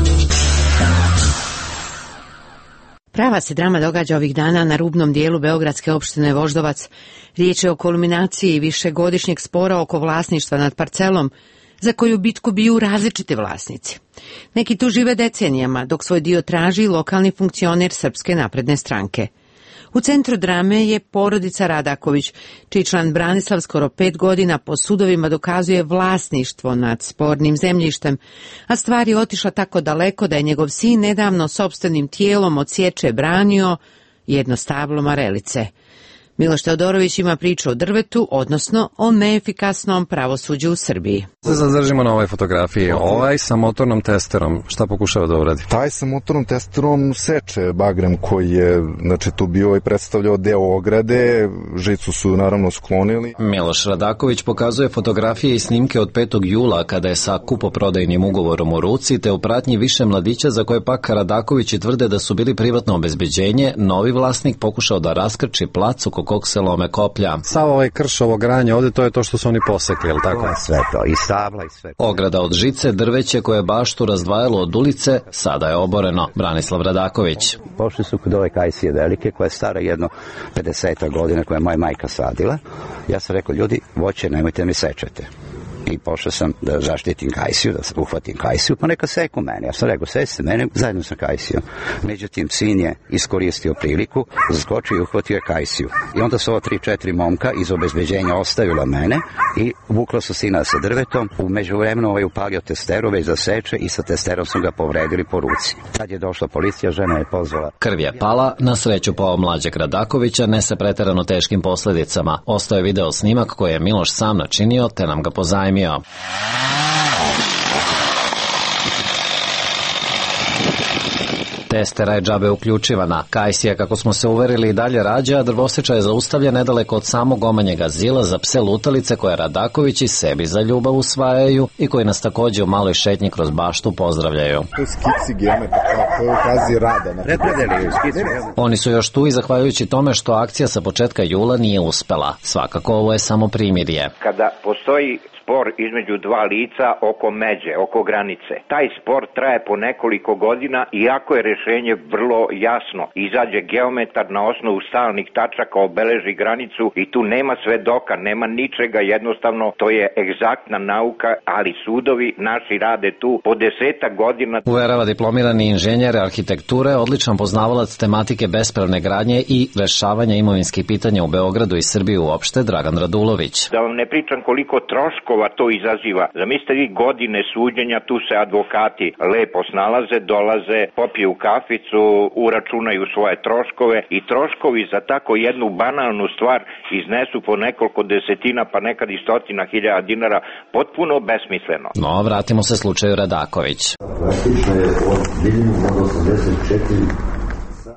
Prava se drama događa ovih dana na rubnom dijelu beogradske opštine Voždovac. Riječ je o kulminaciji višegodišnjeg spora oko vlasništva nad parcelom, za koju bitku biju različiti vlasnici. Neki tu žive decenijama, dok svoj dio traži lokalni funkcioner Srpske napredne stranke. U centru drame je porodica Radaković, čiji član Branislav skoro 5 godina po sudovima dokazuje vlasništvo nad spornim zemljištem, a stvar je otišla tako daleko da je njegov sin nedavno sopstvenim tijelom od sječe branio jedno stablo marelice. Miloš Teodorović ima priču o drvetu, odnosno o neefikasnom pravosuđu u Srbiji. Se zadržimo na ovoj fotografiji. Ovaj sa motornom testerom, šta pokušava da uradi? Taj sa motornom testerom seče bagrem koji je, znači, tu bio i predstavljao deo ograde, žicu su naravno sklonili. Miloš Radaković pokazuje fotografije i snimke od 5. jula kada je sa kupoprodajnim ugovorom u ruci te u pratnji više mladića za koje pak Radakovići tvrde da su bili privatno obezbeđenje, novi vlasnik pokušao da raskrči plac oko kog se lome koplja. Sav ovaj krš, ovo granje ovdje, to je to što su oni posekli, je li tako? Sve to, i stabla i sve. Ograda od žice, drveće koje je baštu razdvajalo od ulice, sada je oboreno. Branislav Radaković. Pošli su kod ove Kajsije velike, koja je stara jedno 50 godina, koja je moja majka sadila. Ja sam rekao, ljudi, voće nemojte mi sečete. I pošao sam da zaštitim Kajsiju, da se uhvatim Kajsiju, pa neka seku mene. Ja sam rekao, sesti mene zajedno sa Kajsijom. Međutim, sin je iskoristio priliku, zaskočio i uhvatio je Kajsiju. I onda su ovo 3-4 momka iz obezbeđenja ostavila mene i vukla su sina sa drvetom. U međuvremenu ovaj upalio testeru već za seče i sa testerom su ga povredili po ruci. Tad je došla policija, žena je pozvala. Krv je pala, na sreću po mlađeg Radakovića, ne sa preterano teškim posljedicama. Ostao je video snimak koji je Miloš sam načinio te nam ga pozajmio. Testera je džabe uključivana. Kajsija, kako smo se uverili, i dalje rađa, a drvoseča je zaustavlja nedaleko od samog omanjeg azila za pse lutalice koje Radakovići sebi za ljubav usvajaju i koji nas također u maloj šetnji kroz baštu pozdravljaju. To je skici geometra, to je kazi rada. Oni su još tu i zahvaljujući tome što akcija sa početka jula nije uspela. Svakako ovo je samo primirje. Kada postoji spor između dva lica oko međe, oko granice. Taj spor traje po nekoliko godina, iako je rješenje vrlo jasno. Izađe geometar na osnovu stalnih tačaka, obeleži granicu i tu nema svedoka, nema ničega, jednostavno to je egzaktna nauka, ali sudovi naši rade tu po 10 godina. Uverava diplomirani inženjer arhitekture, odličan poznavalac tematike bespravne gradnje i rešavanja imovinskih pitanja u Beogradu i Srbiji uopšte, Dragan Radulović. Da vam ne pričam koliko troškova to izaziva. Zamislite vi godine suđenja, tu se advokati lepo snalaze, dolaze, popiju kaficu, uračunaju svoje troškove i troškovi za tako jednu banalnu stvar iznesu po nekoliko desetina, pa nekad i stotina hiljada dinara, potpuno besmisleno. No, vratimo se slučaju Radaković.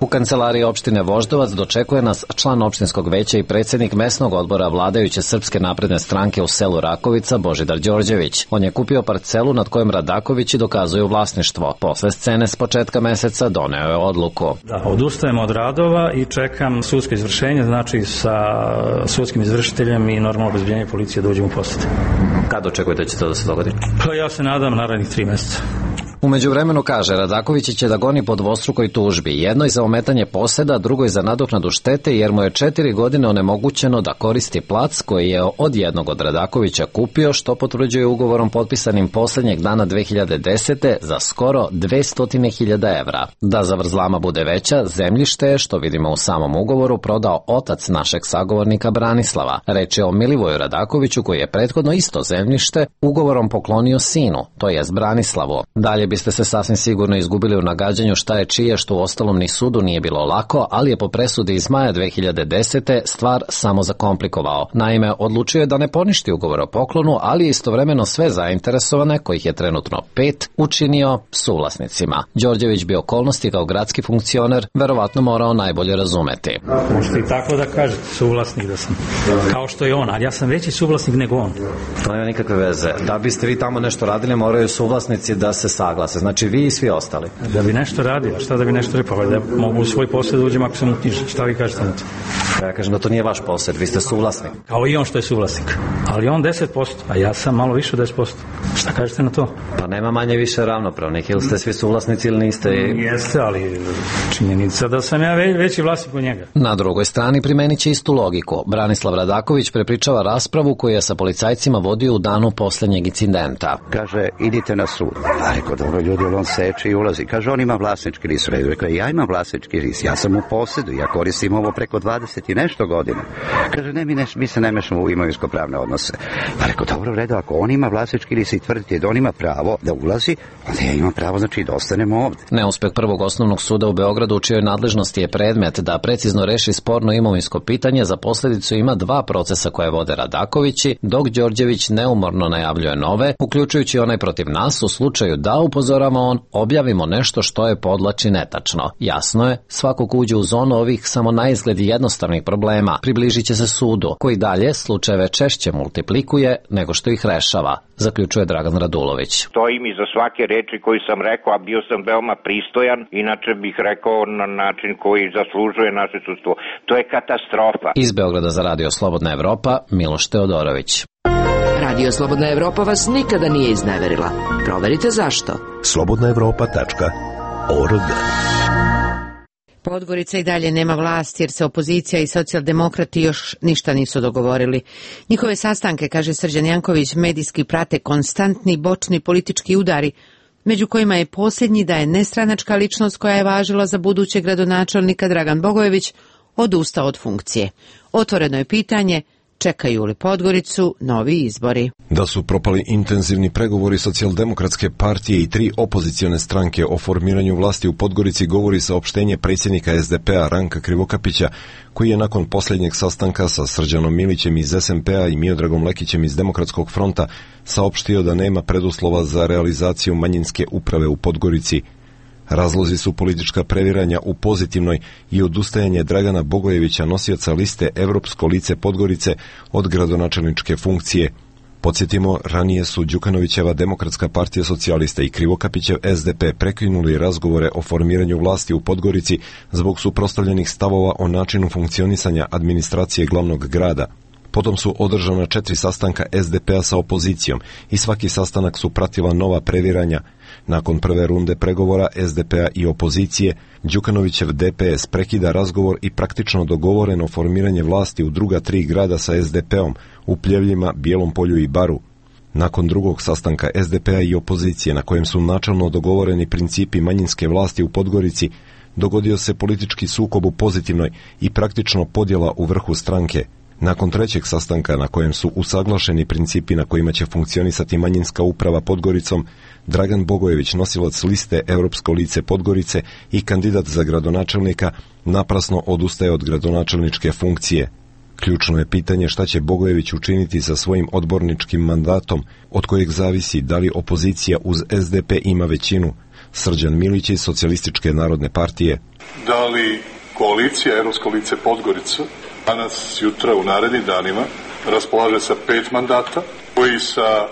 U kancelariji opštine Voždovac dočekuje nas član opštinskog veća i predsjednik mesnog odbora vladajuće Srpske napredne stranke u selu Rakovica Božidar Đorđević. On je kupio parcelu nad kojom Radakovići dokazuju vlasništvo. Posle scene s početka meseca doneo je odluku. Da, odustajem od radova i čekam sudsko izvršenje, znači sa sudskim izvršiteljem i normalno obezbeđenje policije dođemo u posjed. Kad očekujete da će to da se dogodi? Pa ja se nadam narednih 3 mjeseca. U međuvremenu kaže, Radaković će da goni po dvostrukoj tužbi, jednoj za ometanje poseda, drugoj za nadoknadu štete, jer mu je 4 godine onemogućeno da koristi plac koji je od jednog od Radakovića kupio, što potvrđuje ugovorom potpisanim posljednjeg dana 2010. za skoro 200.000 evra. Da zavrzlama bude veća, zemljište je, što vidimo u samom ugovoru, prodao otac našeg sagovornika Branislava. Reč je o Milivoju Radakoviću koji je prethodno isto zemljište ugovorom poklonio sinu, to jest Branislavu. Dalje biste se sasvim sigurno izgubili u nagađanju šta je čije, što u ostalom ni sudu nije bilo lako, ali je po presudi iz maja 2010. stvar samo zakomplikovao. Naime, odlučio je da ne poništi ugovor o poklonu, ali je istovremeno sve zainteresovane, kojih je trenutno 5, učinio suvlasnicima. Đorđević bi okolnosti kao gradski funkcioner verovatno morao najbolje razumeti. Možete i tako da kažete, suvlasnik da sam. Kao što je on, ali ja sam veći suvlasnik nego on. To nema nikakve veze. Da biste vi tamo nešto radili, moraju suvlasnici da se saglase. Znači vi i svi ostali. Da bi nešto radio, šta da bi nešto rekao? Da mogu u svoj posjed uđem ako sam uknjižen. Šta vi kažete na to? Ja kažem da to nije vaš posjed, vi ste suvlasnik. Kao i on što je suvlasnik. Ali on 10%, a ja sam malo više od 10%. Šta kažete na to? Pa nema manje više ravnopravnih. Ili ste svi suvlasnici ili niste? Jeste, ali činjenica da sam ja veći vlasnik od njega. Na drugoj strani primenit će istu logiku. Branislav Radaković prepričava raspravu koju je sa policajcima vodio u danu posljednjeg incidenta. Kaže, idite na sud. Pa rekao, dobro ljudi, on seče i ulazi. Kaže, on ima vlasnički ris. Rekao, ja imam vlasnički ris, ja sam u posjedu, ja koristim ovo preko 20 i nešto godina. Kaže, ne, mi se ne mešamo u imovinsko-pravne odnose. Pa rekao, dobro, u redu, ako on ima vlasnički ris i tvrdite da on ima pravo da ulazi, onda ja imam pravo, znači da ostanemo ovde. Neuspeh prvog osnovnog suda u Beogradu, u čijoj nadležnosti je predmet da precizno reši sporno imovinsko pitanje, za posljedicu ima 2 procesa koje vode Radakovići, dok Đorđević neumorno najavljuje nove, uključujući onaj protiv nas, u slučaju da, upozorava on, objavimo nešto što je podlači netačno. Jasno je, svako ko uđe u zonu ovih samo naizgled jednostavnih problema približit će se sudu, koji dalje slučajeve češće multiplikuje nego što ih rešava, zaključuje Dragan Radulović. Stojim iza svake reči koju sam rekao, a bio sam veoma pristojan, inače bih rekao na način koji zaslužuje naše sudstvo. To je katastrofa. Iz Beograda za Radio Slobodna Evropa, Miloš Teodorović. Radio Slobodna Evropa vas nikada nije izneverila. Proverite zašto. slobodnaevropa.org. Podgorica i dalje nema vlast jer se opozicija i socijaldemokrati još ništa nisu dogovorili. Njihove sastanke, kaže Srđan Janković, medijski prate konstantni bočni politički udari, među kojima je posljednji da je nestranačka ličnost koja je važila za budućeg gradonačelnika Dragan Bogojević odustao od funkcije. Otvoreno je pitanje čekaju li Podgoricu novi izbori. Da su propali intenzivni pregovori Socijaldemokratske partije i 3 opozicione stranke o formiranju vlasti u Podgorici govori saopštenje predsjednika SDP-a Ranka Krivokapića, koji je nakon posljednjeg sastanka sa Srđanom Milićem iz SMP-a i Miodragom Lekićem iz Demokratskog fronta saopštio da nema preduslova za realizaciju manjinske uprave u Podgorici. Razlozi su politička previranja u pozitivnoj i odustajanje Dragana Bogojevića, nosioca liste Evropsko lice Podgorice, od gradonačelničke funkcije. Podsjetimo, ranije su Đukanovićeva Demokratska partija socijalista i Krivokapićev SDP prekinuli razgovore o formiranju vlasti u Podgorici zbog suprotstavljenih stavova o načinu funkcionisanja administracije glavnog grada. Potom su održana 4 sastanka SDP-a sa opozicijom i svaki sastanak su pratila nova previranja. Nakon prve runde pregovora SDP-a i opozicije, Đukanovićev DPS prekida razgovor i praktično dogovoreno formiranje vlasti u druga 3 grada sa SDP-om u Pljevljima, Bijelom Polju i Baru. Nakon drugog sastanka SDP-a i opozicije, na kojem su načelno dogovoreni principi manjinske vlasti u Podgorici, dogodio se politički sukob u pozitivnoj i praktično podjela u vrhu stranke. Nakon trećeg sastanka, na kojem su usaglašeni principi na kojima će funkcionisati manjinska uprava Podgoricom, Dragan Bogojević, nosilac liste Evropsko lice Podgorice i kandidat za gradonačelnika, naprasno odustaje od gradonačelničke funkcije. Ključno je pitanje šta će Bogojević učiniti sa svojim odborničkim mandatom, od kojeg zavisi da li opozicija uz SDP ima većinu. Srđan Milić iz Socijalističke narodne partije. Da li koalicija Evropsko lice Podgorica danas, jutra, u narednim danima raspolaže sa 5 mandata, koji sa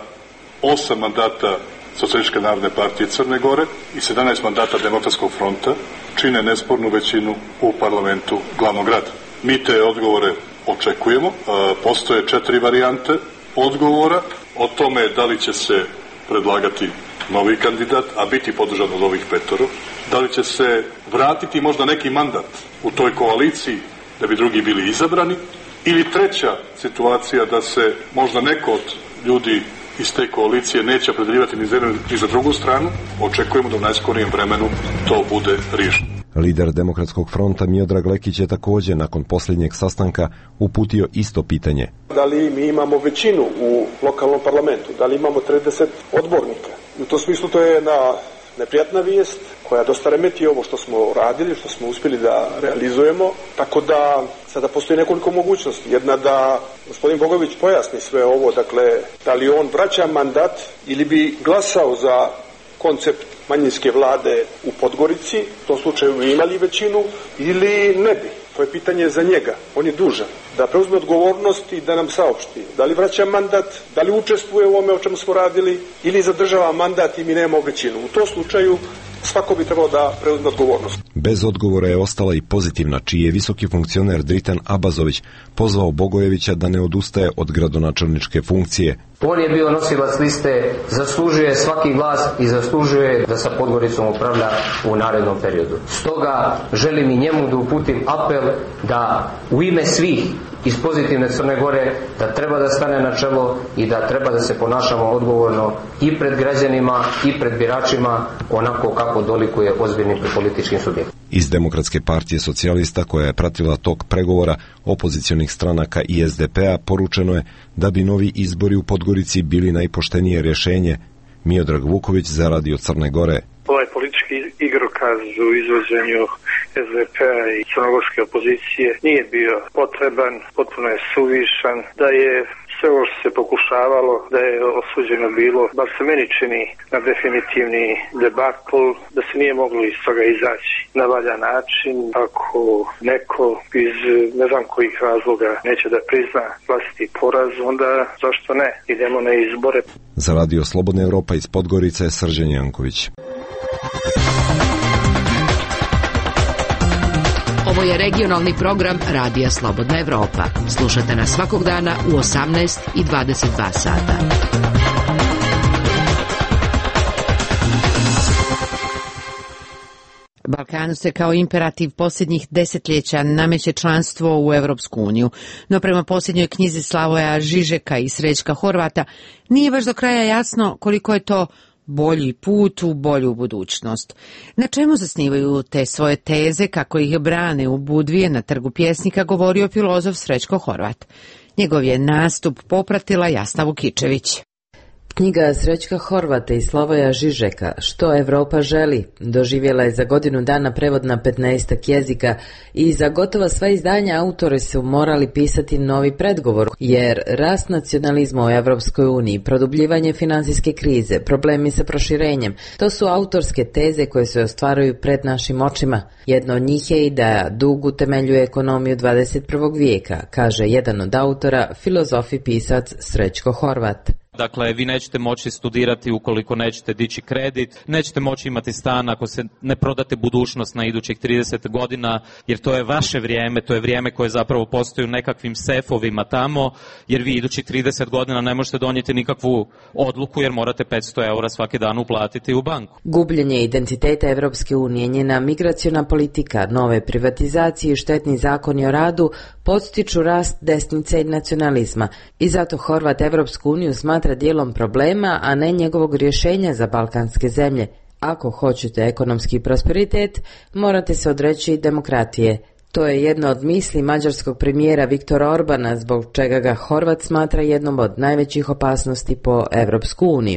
8 mandata Socijalističke narodne partije Crne Gore i 17 mandata Demokratskog fronta čine nespornu većinu u parlamentu glavnog grada. Mi te odgovore očekujemo. Postoje 4 varijante odgovora o tome da li će se predlagati novi kandidat, a biti podržan od ovih 5. Da li će se vratiti možda neki mandat u toj koaliciji da bi drugi bili izabrani, ili treća situacija da se možda neko od ljudi iz te koalicije neće opredeljivati ni za jednu ni za drugu stranu. Očekujemo da u najskorijem vremenu to bude riješeno. Lider Demokratskog fronta Miodrag Lekić je također nakon posljednjeg sastanka uputio isto pitanje. Da li mi imamo većinu u lokalnom parlamentu? Da li imamo 30 odbornika? U tom smislu to je jedna neprijatna vijest koja dosta remeti ovo što smo radili, što smo uspjeli da realizujemo, tako da sada postoji nekoliko mogućnosti. Jedna da gospodin Bogović pojasni sve ovo, dakle, da li on vraća mandat ili bi glasao za koncept manjinske vlade u Podgorici, u tom slučaju bi imali većinu, ili ne bi. To je pitanje za njega. On je dužan da preuzme odgovornost i da nam saopšti da li vraća mandat, da li učestvuje u ovome o čemu smo radili, ili zadržava mandat i mi nemamo većinu. U tom slučaju svako bi trebalo da preuzme odgovornost. Bez odgovora je ostala i pozitivna, čiji je visoki funkcioner Dritan Abazović pozvao Bogojevića da ne odustaje od gradonačelničke funkcije. On je bio nosilac liste, zaslužuje svaki glas i zaslužuje da sa Podgoricom upravlja u narednom periodu. Stoga želim i njemu da uputim apel da u ime svih iz pozitivne Crne Gore da treba da stane na čelo i da treba da se ponašamo odgovorno i pred građanima i pred biračima onako kako dolikuje ozbiljnim političkim subjektima. Iz Demokratske partije socijalista, koja je pratila tok pregovora opozicionih stranaka i SDP-a, poručeno je da bi novi izbori u Podgorici bili najpoštenije rješenje. Miodrag Vuković za Radio Crne Gore. Ovaj politički igrokaz u izvođenju SDP-a i crnogorske opozicije nije bio potreban, potpuno je suvišan, da je sve ovo što se pokušavalo, da je osuđeno bilo, bar se meni čini, na definitivni debakl, da se nije moglo iz toga izaći na valjan način. Ako neko iz ne znam kojih razloga neće da prizna vlastiti poraz, onda zašto ne? Idemo na izbore. Za Radio Slobodna Evropa iz Podgorice je Srđan Janković. Ovo je regionalni program Radija Slobodna Evropa. Slušate nas svakog dana u 18 i 22 sata. Balkanu se kao imperativ posljednjih desetljeća nameće članstvo u Evropsku uniju, no prema posljednjoj knjizi Slavoja Žižeka i Srećka Horvata nije baš do kraja jasno koliko je to bolji put u bolju budućnost. Na čemu zasnivaju te svoje teze, kako ih brane u Budvije na Trgu pjesnika, govorio filozof Srećko Horvat. Njegov je nastup popratila Jasna Vukičević. Knjiga Srećka Horvata i Slavoja Žižeka Što Evropa želi doživjela je za godinu dana prevod na 15 jezika i za gotovo sva izdanja autori su morali pisati novi predgovor, jer rast nacionalizma u Evropskoj uniji, produbljivanje financijske krize, problemi sa proširenjem, to su autorske teze koje se ostvaruju pred našim očima. Jedna od njih je i da dug utemeljuje ekonomiju 21. vijeka, kaže jedan od autora, filozof i pisac Srećko Horvat. Dakle, vi nećete moći studirati ukoliko nećete dići kredit, nećete moći imati stan ako se ne prodate budućnost na idućih 30 godina, jer to je vaše vrijeme, to je vrijeme koje zapravo postoji u nekakvim sefovima tamo, jer vi idućih 30 godina ne možete donijeti nikakvu odluku jer morate 500 eura svaki dan uplatiti u banku. Gubljenje identiteta Evropske unije, njena migraciona politika, nove privatizacije i štetni zakoni o radu podstiču rast desnice i nacionalizma i zato Horvat Evropsku uniju smatra dijelom problema, a ne njegovog rješenja za balkanske zemlje. Ako hoćete ekonomski prosperitet, morate se odreći demokratije. To je jedna od misli mađarskog premijera Viktora Orbana, zbog čega ga Horvat smatra jednom od najvećih opasnosti po Evropsku uniju.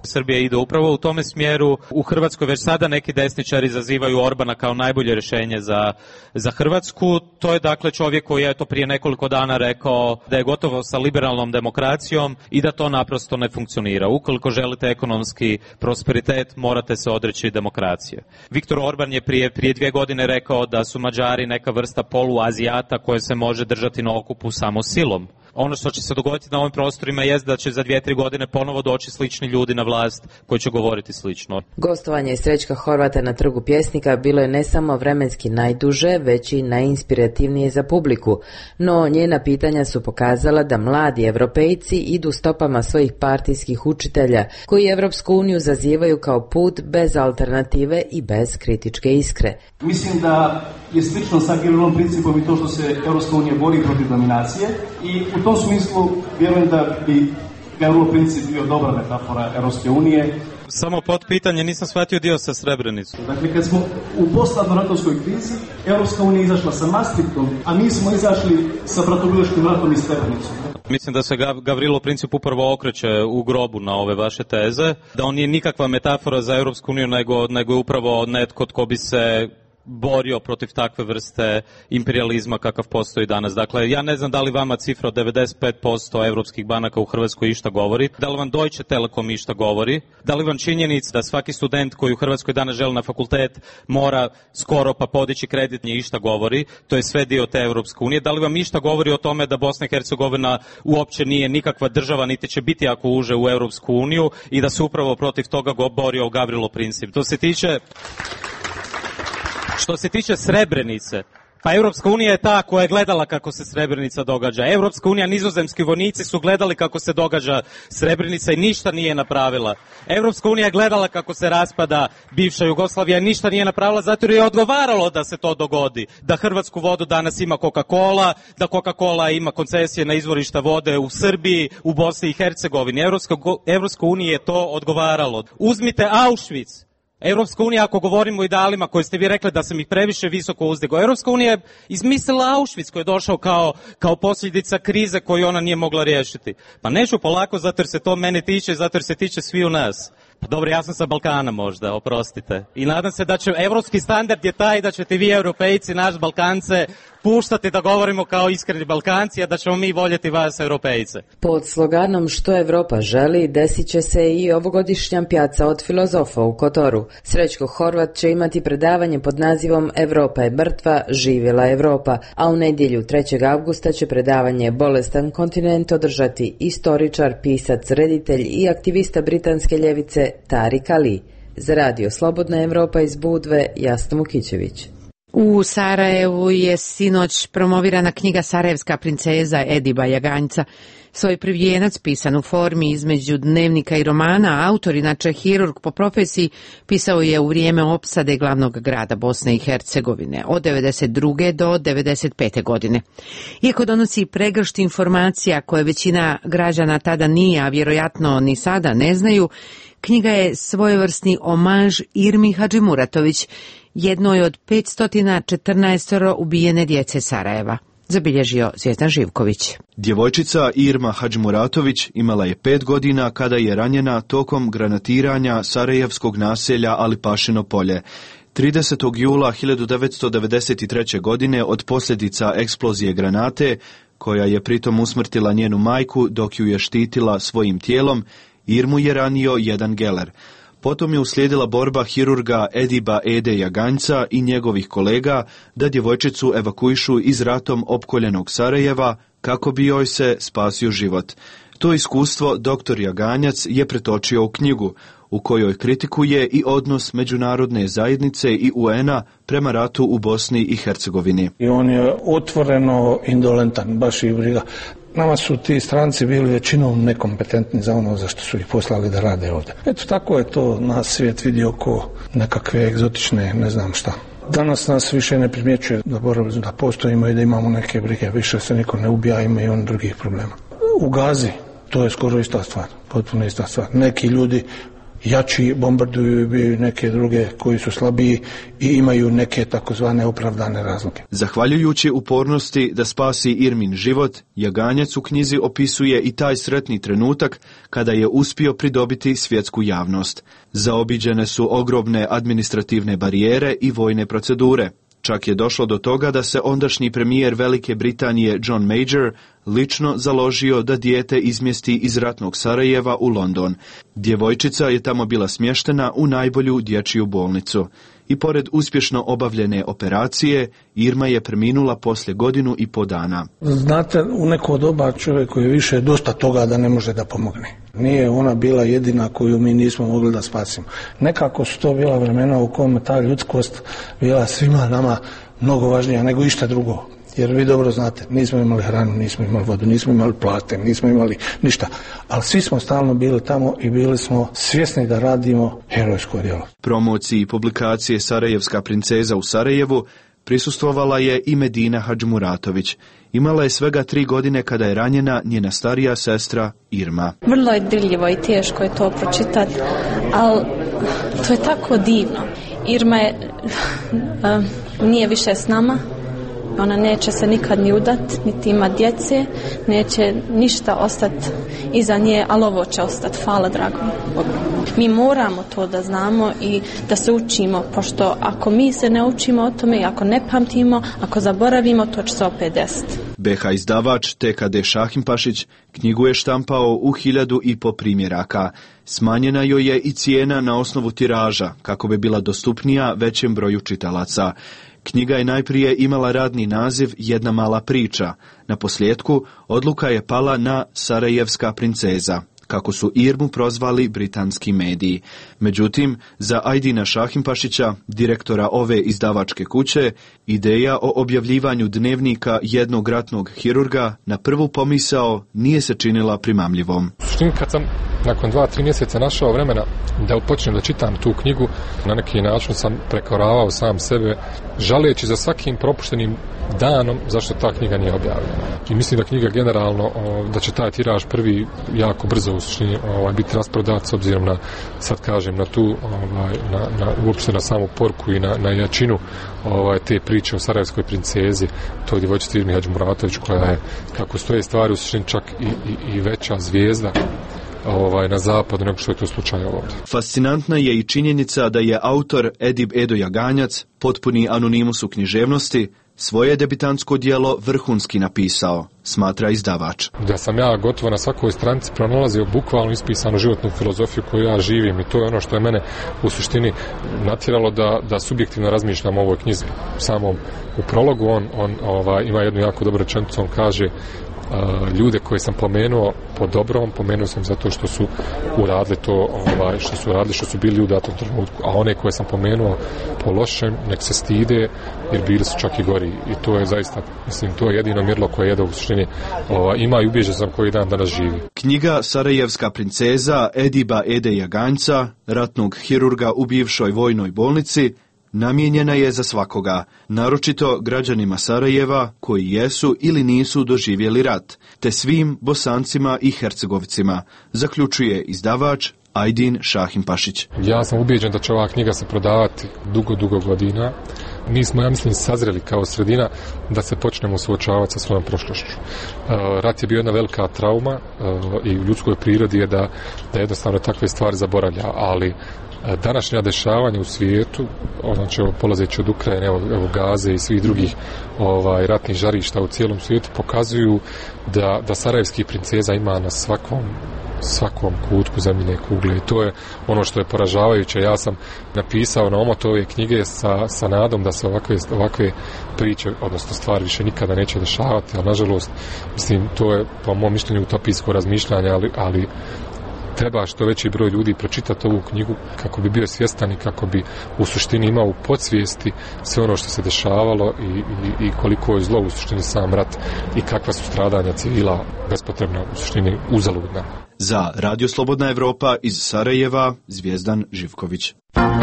Srbija ide upravo u tome smjeru. U Hrvatskoj već sada neki desničari zazivaju Orbana kao najbolje rješenje za Hrvatsku. To je dakle čovjek koji je to prije nekoliko dana rekao da je gotovo sa liberalnom demokracijom i da to naprosto ne funkcionira. Ukoliko želite ekonomski prosperitet, morate se odreći demokracije. Viktor Orban je prije 2 godine rekao da su Mađari neka vrsta poluazijata koje se može držati na okupu samo silom. Ono što će se dogoditi na ovim prostorima jest da će za 2-3 godine ponovo doći slični ljudi na vlast koji će govoriti slično. Gostovanje Srećka Horvata na Trgu pjesnika bilo je ne samo vremenski najduže, već i najinspirativnije za publiku, no njena pitanja su pokazala da mladi Evropejci idu stopama svojih partijskih učitelja, koji Evropsku uniju zazivaju kao put bez alternative i bez kritičke iskre. Mislim da je slično sa Gavrilo Principom i to što se Evropska unija bori protiv dominacije i u tom smislu vjerujem da bi Gavrilo Princip bio dobra metafora Evropske unije. Samo pod pitanje, nisam shvatio dio sa Srebrenicom. Dakle, kad smo u postratno-ratovskoj krizi, Evropska unija izašla sa Maastrichtom, a mi smo izašli sa bratoubilačkim ratom i Srebrenicom. Mislim da se Gavrilo Princip upravo okreće u grobu na ove vaše teze, da on nije nikakva metafora za Evropsku uniju, nego je upravo netko tko bi se borio protiv takve vrste imperializma kakav postoji danas. Dakle, ja ne znam da li vama cifra od 95% evropskih banaka u Hrvatskoj išta govori, da li vam Deutsche Telekom išta govori, da li vam činjenica da svaki student koji u Hrvatskoj danas želi na fakultet mora skoro pa podići kreditnje išta govori, to je sve dio te Evropske unije, da li vam išta govori o tome da Bosna i Hercegovina uopće nije nikakva država, niti će biti ako uđe u Evropsku uniju i da se upravo protiv toga borio Gavrilo Princip. Što se tiče Srebrenice, pa Europska unija je ta koja je gledala kako se Srebrenica događa. Europska unija, nizozemski vojnici su gledali kako se događa Srebrenica i ništa nije napravila. Europska unija je gledala kako se raspada bivša Jugoslavija i ništa nije napravila zato jer je odgovaralo da se to dogodi. Da hrvatsku vodu danas ima Coca-Cola, da Coca-Cola ima koncesije na izvorišta vode u Srbiji, u Bosni i Hercegovini. Europska unija je to odgovaralo. Uzmite Auschwitz. Europska unija, ako govorimo o idealima koje ste vi rekli da sam ih previše visoko uzdigao, Europska unija je izmislila Auschwitz koji je došao kao posljedica krize koju ona nije mogla riješiti. Pa neću polako zato jer se to mene tiče, zato jer se tiče svi u nas. Pa dobro, ja sam sa Balkana možda, oprostite. I nadam se da će evropski standard je taj da ćete vi Europejci, naš Balkance, puštati da govorimo kao iskreni Balkanci, a da ćemo mi voljeti vas Europejce. Pod sloganom Što Evropa želi desit će se i ovogodišnja pjaca od filozofa u Kotoru. Srećko Horvat će imati predavanje pod nazivom Evropa je mrtva, živjela Evropa, a u nedjelju 3. avgusta će predavanje Bolestan kontinent održati istoričar, pisac, reditelj i aktivista britanske ljevice Tarik Ali. Za radio Slobodna Evropa iz Budve, Jasna Mukićević. U Sarajevu je sinoć promovirana knjiga Sarajevska princeza Ediba Jaganjca. Svoj prvijenac pisan u formi između dnevnika i romana, autor, inače hirurg po profesiji, pisao je u vrijeme opsade glavnog grada Bosne i Hercegovine od 92. do 95. godine. Iako donosi pregršt informacija koje većina građana tada nije, a vjerojatno ni sada ne znaju, knjiga je svojevrsni omaž Irmi Hadžimuratović, jednoj od 514 ubijene djece Sarajeva, zabilježio Zvijezdan Živković. Djevojčica Irma Hadžmuratović imala je 5 godina kada je ranjena tokom granatiranja sarajevskog naselja Alipašino polje. 30. jula 1993. godine od posljedica eksplozije granate, koja je pritom usmrtila njenu majku dok ju je štitila svojim tijelom, Irmu je ranio jedan geler. Potom je uslijedila borba hirurga Ediba Ede Jaganjca i njegovih kolega da djevojčicu evakuišu iz ratom opkoljenog Sarajeva kako bi joj se spasio život. To iskustvo dr. Jaganjac je pretočio u knjigu, u kojoj kritikuje i odnos međunarodne zajednice i UN-a prema ratu u Bosni i Hercegovini. I on je otvoreno indolentan, baš i briga. Nama su ti stranci bili većinom nekompetentni za ono za što su ih poslali da rade ovdje. Eto, tako je to nas svijet vidio ko nekakve egzotične, ne znam šta. Danas nas više ne primjećuje da postojimo i da imamo neke brige. Više se niko ne ubija, ima i on drugih problema. U Gazi to je skoro ista stvar, potpuno ista stvar. Neki ljudi jači bombarduju neke druge koji su slabiji i imaju neke takozvane opravdane razloge. Zahvaljujući upornosti da spasi Irmin život, Jaganjac u knjizi opisuje i taj sretni trenutak kada je uspio pridobiti svjetsku javnost. Zaobiđene su ogromne administrativne barijere i vojne procedure. Čak je došlo do toga da se ondašnji premijer Velike Britanije John Major lično založio da dijete izmjesti iz ratnog Sarajeva u London. Djevojčica je tamo bila smještena u najbolju dječju bolnicu. I pored uspješno obavljene operacije, Irma je preminula poslije 1.5 godina. Znate, u neko doba čovjek koji je više dosta toga da ne može da pomogne. Nije ona bila jedina koju mi nismo mogli da spasimo. Nekako su to bila vremena u kome ta ljudskost bila svima nama mnogo važnija nego išta drugo. Jer vi dobro znate, nismo imali hranu, nismo imali vodu, nismo imali plate, nismo imali ništa. Ali svi smo stalno bili tamo i bili smo svjesni da radimo herojsko djelo. Promociji i publikacije Sarajevska princeza u Sarajevu prisustvovala je i Medina Hadžmuratović. Imala je svega 3 godine kada je ranjena njena starija sestra Irma. Vrlo je dirljivo i teško je to pročitati, ali to je tako divno. Irma nije više s nama. Ona neće se nikad ni udati, niti ima djece, neće ništa ostati iza nje, ali ovo će ostati, hvala dragom Bogu. Mi moramo to da znamo i da se učimo, pošto ako mi se ne učimo o tome i ako ne pamtimo, ako zaboravimo, to će se opet desiti. BH izdavač TKD Šahimpašić knjigu je štampao u 1.500 primjeraka. Smanjena joj je i cijena na osnovu tiraža, kako bi bila dostupnija većem broju čitalaca. Knjiga je najprije imala radni naziv Jedna mala priča. Na posljedku odluka je pala na Sarajevska princeza, kako su Irmu prozvali britanski mediji. Međutim, za Ajdina Šahimpašića, direktora ove izdavačke kuće, ideja o objavljivanju dnevnika jednog ratnog hirurga na prvu pomisao nije se činila primamljivom. Kad sam nakon 2-3 mjeseca našao vremena da počnem da čitam tu knjigu, na neki način sam prekoravao sam sebe, žaleći za svakim propuštenim danom zašto ta knjiga nije objavljena. I mislim da knjiga generalno, da će taj tiraž prvi jako brzo u suštini biti rasprodat s obzirom na, sad kažem, na tu, uopšte na samu porku i na jačinu te priče o Sarajevskoj princezi, toj djevojčici Irmi Hadžmuratović, koja je, kako stoje stvari, u suštini čak i veća zvijezda na zapadu nego što je to slučaj ovdje. Fascinantna je i činjenica da je autor Edib Edo Jaganjac, potpuni anonimus u književnosti, svoje debitansko djelo vrhunski napisao, smatra izdavač. Da sam ja gotovo na svakoj stranici pronalazio bukvalno ispisanu životnu filozofiju koju ja živim i to je ono što je mene u suštini natjeralo da subjektivno razmišljam o ovoj knjizi. Samom u prologu on ima jednu jako dobru rečenicu, on kaže: ljude koje sam pomenuo po dobrom, pomenuo sam zato što su uradili to, što su radili, što su bili ljudi u datom trenutku, a one koje sam pomenuo po lošem, nek se stide, jer bili su čak i gori. I to je zaista, mislim, to je jedino mjerilo koje je da u suštini ima i ubjeđen sam koji dan danas živi. Knjiga Sarajevska princeza Ediba Ede Jaganjca, ratnog hirurga u bivšoj vojnoj bolnici, namijenjena je za svakoga, naročito građanima Sarajeva koji jesu ili nisu doživjeli rat, te svim Bosancima i Hercegovcima, zaključuje izdavač Ajdin Šahimpašić. Ja sam ubijeđen da će ova knjiga se prodavati dugo godina. Mi smo, ja mislim, sazreli kao sredina da se počnemo suočavati sa svojom prošlošću. Rat je bio jedna velika trauma i u ljudskoj prirodi je da jednostavno takve stvari zaboravlja, ali današnja dešavanja u svijetu, znači polazeći od Ukrajine, evo Gaze i svih drugih ratnih žarišta u cijelom svijetu, pokazuju da Sarajevskih princeza ima na svakom kutku zemljine kugle. I to je ono što je poražavajuće. Ja sam napisao na omot ove knjige sa nadom da se ovakve priče, odnosno stvari, više nikada neće dešavati, ali nažalost, mislim, to je po mom mišljenju utopijsko razmišljanje, ali treba što veći broj ljudi pročitati ovu knjigu kako bi bio svjestan i kako bi u suštini imao u podsvijesti sve ono što se dešavalo i koliko je zlo u suštini sam rat i kakva su stradanja civila bespotrebna, u suštini uzaludna. Za Radio Slobodna Evropa iz Sarajeva, Zvijezdan Živković.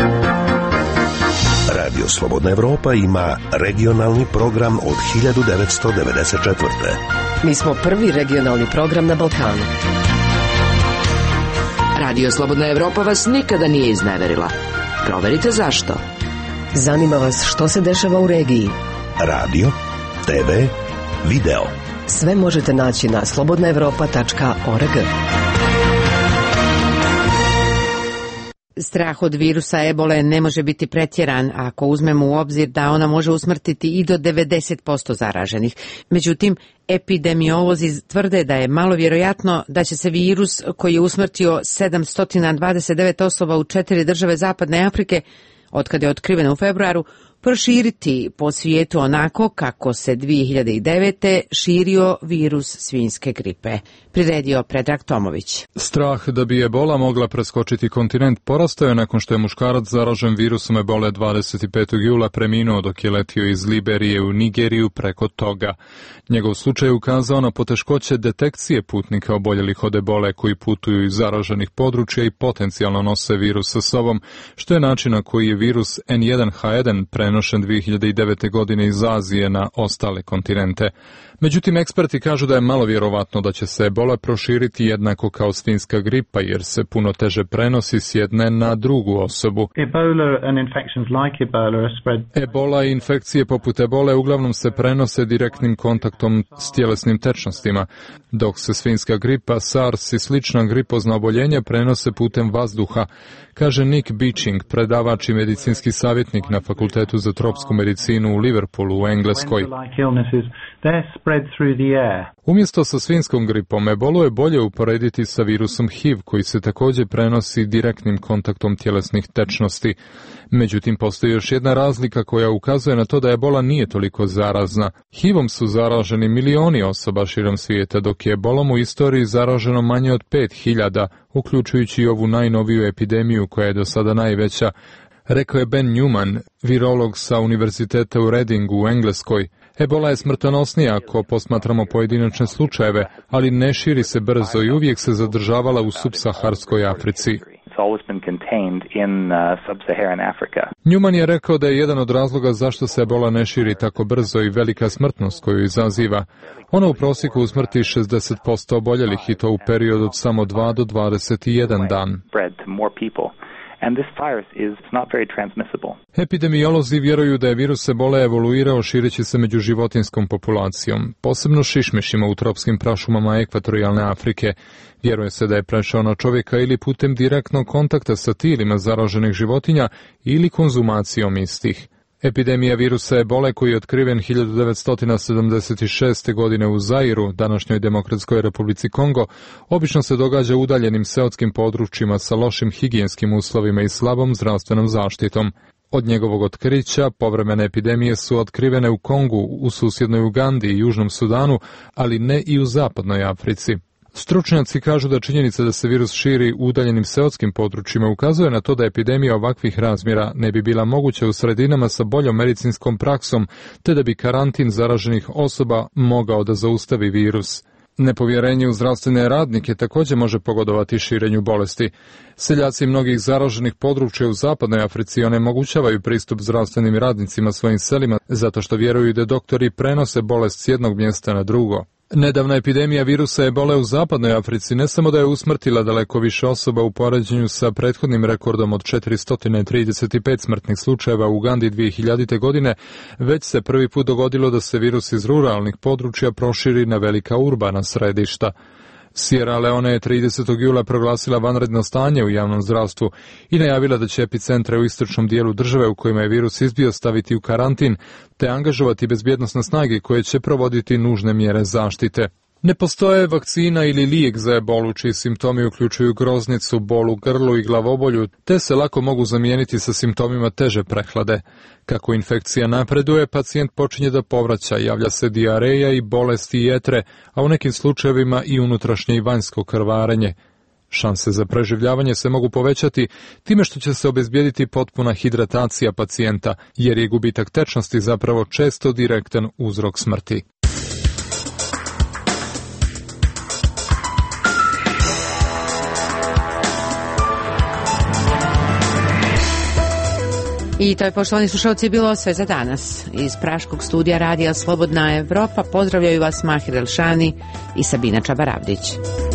Radio Slobodna Evropa ima regionalni program od 1994. Mi smo prvi regionalni program na Balkanu. Radio Slobodna Evropa vas nikada nije izneverila. Proverite zašto. Zanima vas što se dešava u regiji. Radio, TV, video. Sve možete naći na slobodnaevropa.org. Strah od virusa ebole ne može biti pretjeran ako uzmemo u obzir da ona može usmrtiti i do 90% zaraženih. Međutim, epidemiolozi tvrde da je malo vjerojatno da će se virus koji je usmrtio 729 osoba u 4 države Zapadne Afrike, otkad je otkriven u februaru, proširiti po svijetu onako kako se 2009. širio virus svinjske gripe. Priredio Predrag Tomović. Strah da bi ebola mogla preskočiti kontinent porastao je nakon što je muškarac zaražen virusom ebole 25. jula preminuo dok je letio iz Liberije u Nigeriju preko toga. Njegov slučaj je ukazao na poteškoće detekcije putnika oboljelih od ebole koji putuju iz zaraženih područja i potencijalno nose virus sa sobom, što je način na koji je virus N1H1 prenošen 2009. godine iz Azije na ostale kontinente. Međutim, eksperti kažu da je malo vjerovatno da će se ebola proširiti jednako kao svinjska gripa, jer se puno teže prenosi s jedne na drugu osobu. Ebola i infekcije poput ebole uglavnom se prenose direktnim kontaktom s tjelesnim tečnostima, dok se svinjska gripa, SARS i slična gripozna oboljenja prenose putem vazduha, kaže Nick Beeching, predavač i medicinski savjetnik na Fakultetu za tropsku medicinu u Liverpoolu u Engleskoj. Umjesto sa svinjskom gripom, ebolu je bolje uporediti sa virusom HIV, koji se također prenosi direktnim kontaktom tjelesnih tečnosti. Međutim, postoji još jedna razlika koja ukazuje na to da ebola nije toliko zarazna. HIV-om su zaraženi milioni osoba širom svijeta, dok je ebolom u istoriji zaraženo manje od 5000, uključujući i ovu najnoviju epidemiju koja je do sada najveća, rekao je Ben Newman, virolog sa univerziteta u Readingu u Engleskoj. Ebola je smrtonosnija ako posmatramo pojedinačne slučajeve, ali ne širi se brzo i uvijek se zadržavala u subsaharskoj Africi. Newman je rekao da je jedan od razloga zašto se ebola ne širi tako brzo i velika smrtnost koju izaziva. Ona u prosjeku usmrti 60% oboljelih i to u periodu od samo 2 do 21 dan. And this virus is not very transmissible. Epidemiolozi vjeruju da je virus ebole evoluirao šireći se među životinjskom populacijom, posebno šišmišima u tropskim prašumama ekvatorijalne Afrike. Vjeruje se da je prešao na čovjeka ili putem direktnog kontakta sa tilima zaraženih životinja ili konzumacijom istih. Epidemija virusa ebole koji je otkriven 1976. godine u Zairu, današnjoj Demokratskoj Republici Kongo, obično se događa u udaljenim seoskim područjima sa lošim higijenskim uslovima i slabom zdravstvenom zaštitom. Od njegovog otkrića povremene epidemije su otkrivene u Kongu, u susjednoj Ugandi i Južnom Sudanu, ali ne i u zapadnoj Africi. Stručnjaci kažu da činjenica da se virus širi u udaljenim seoskim područjima ukazuje na to da epidemija ovakvih razmjera ne bi bila moguća u sredinama sa boljom medicinskom praksom, te da bi karantin zaraženih osoba mogao da zaustavi virus. Nepovjerenje u zdravstvene radnike također može pogodovati širenju bolesti. Seljaci mnogih zaraženih područja u zapadnoj Africi onemogućavaju pristup zdravstvenim radnicima svojim selima zato što vjeruju da doktori prenose bolest s jednog mjesta na drugo. Nedavna epidemija virusa ebole u zapadnoj Africi ne samo da je usmrtila daleko više osoba u poređenju sa prethodnim rekordom od 435 smrtnih slučajeva u Ugandi 2000. godine, već se prvi put dogodilo da se virus iz ruralnih područja proširi na velika urbana središta. Sierra Leone je 30. jula proglasila vanredno stanje u javnom zdravstvu i najavila da će epicentre u istočnom dijelu države u kojima je virus izbio staviti u karantin, te angažovati bezbjednosne snage koje će provoditi nužne mjere zaštite. Ne postoje vakcina ili lijek za ebolu čiji simptomi uključuju groznicu, bol u grlu i glavobolju, te se lako mogu zamijeniti sa simptomima teže prehlade. Kako infekcija napreduje, pacijent počinje da povraća, javlja se dijareja i bolesti jetre, a u nekim slučajevima i unutrašnje i vanjsko krvarenje. Šanse za preživljavanje se mogu povećati time što će se obezbijediti potpuna hidratacija pacijenta, jer je gubitak tečnosti zapravo često direktan uzrok smrti. I to je, poštovani slušalci, bilo sve za danas. Iz praškog studija Radija Slobodna Evropa pozdravljaju vas Mahir Elšani i Sabina Čabaravdić.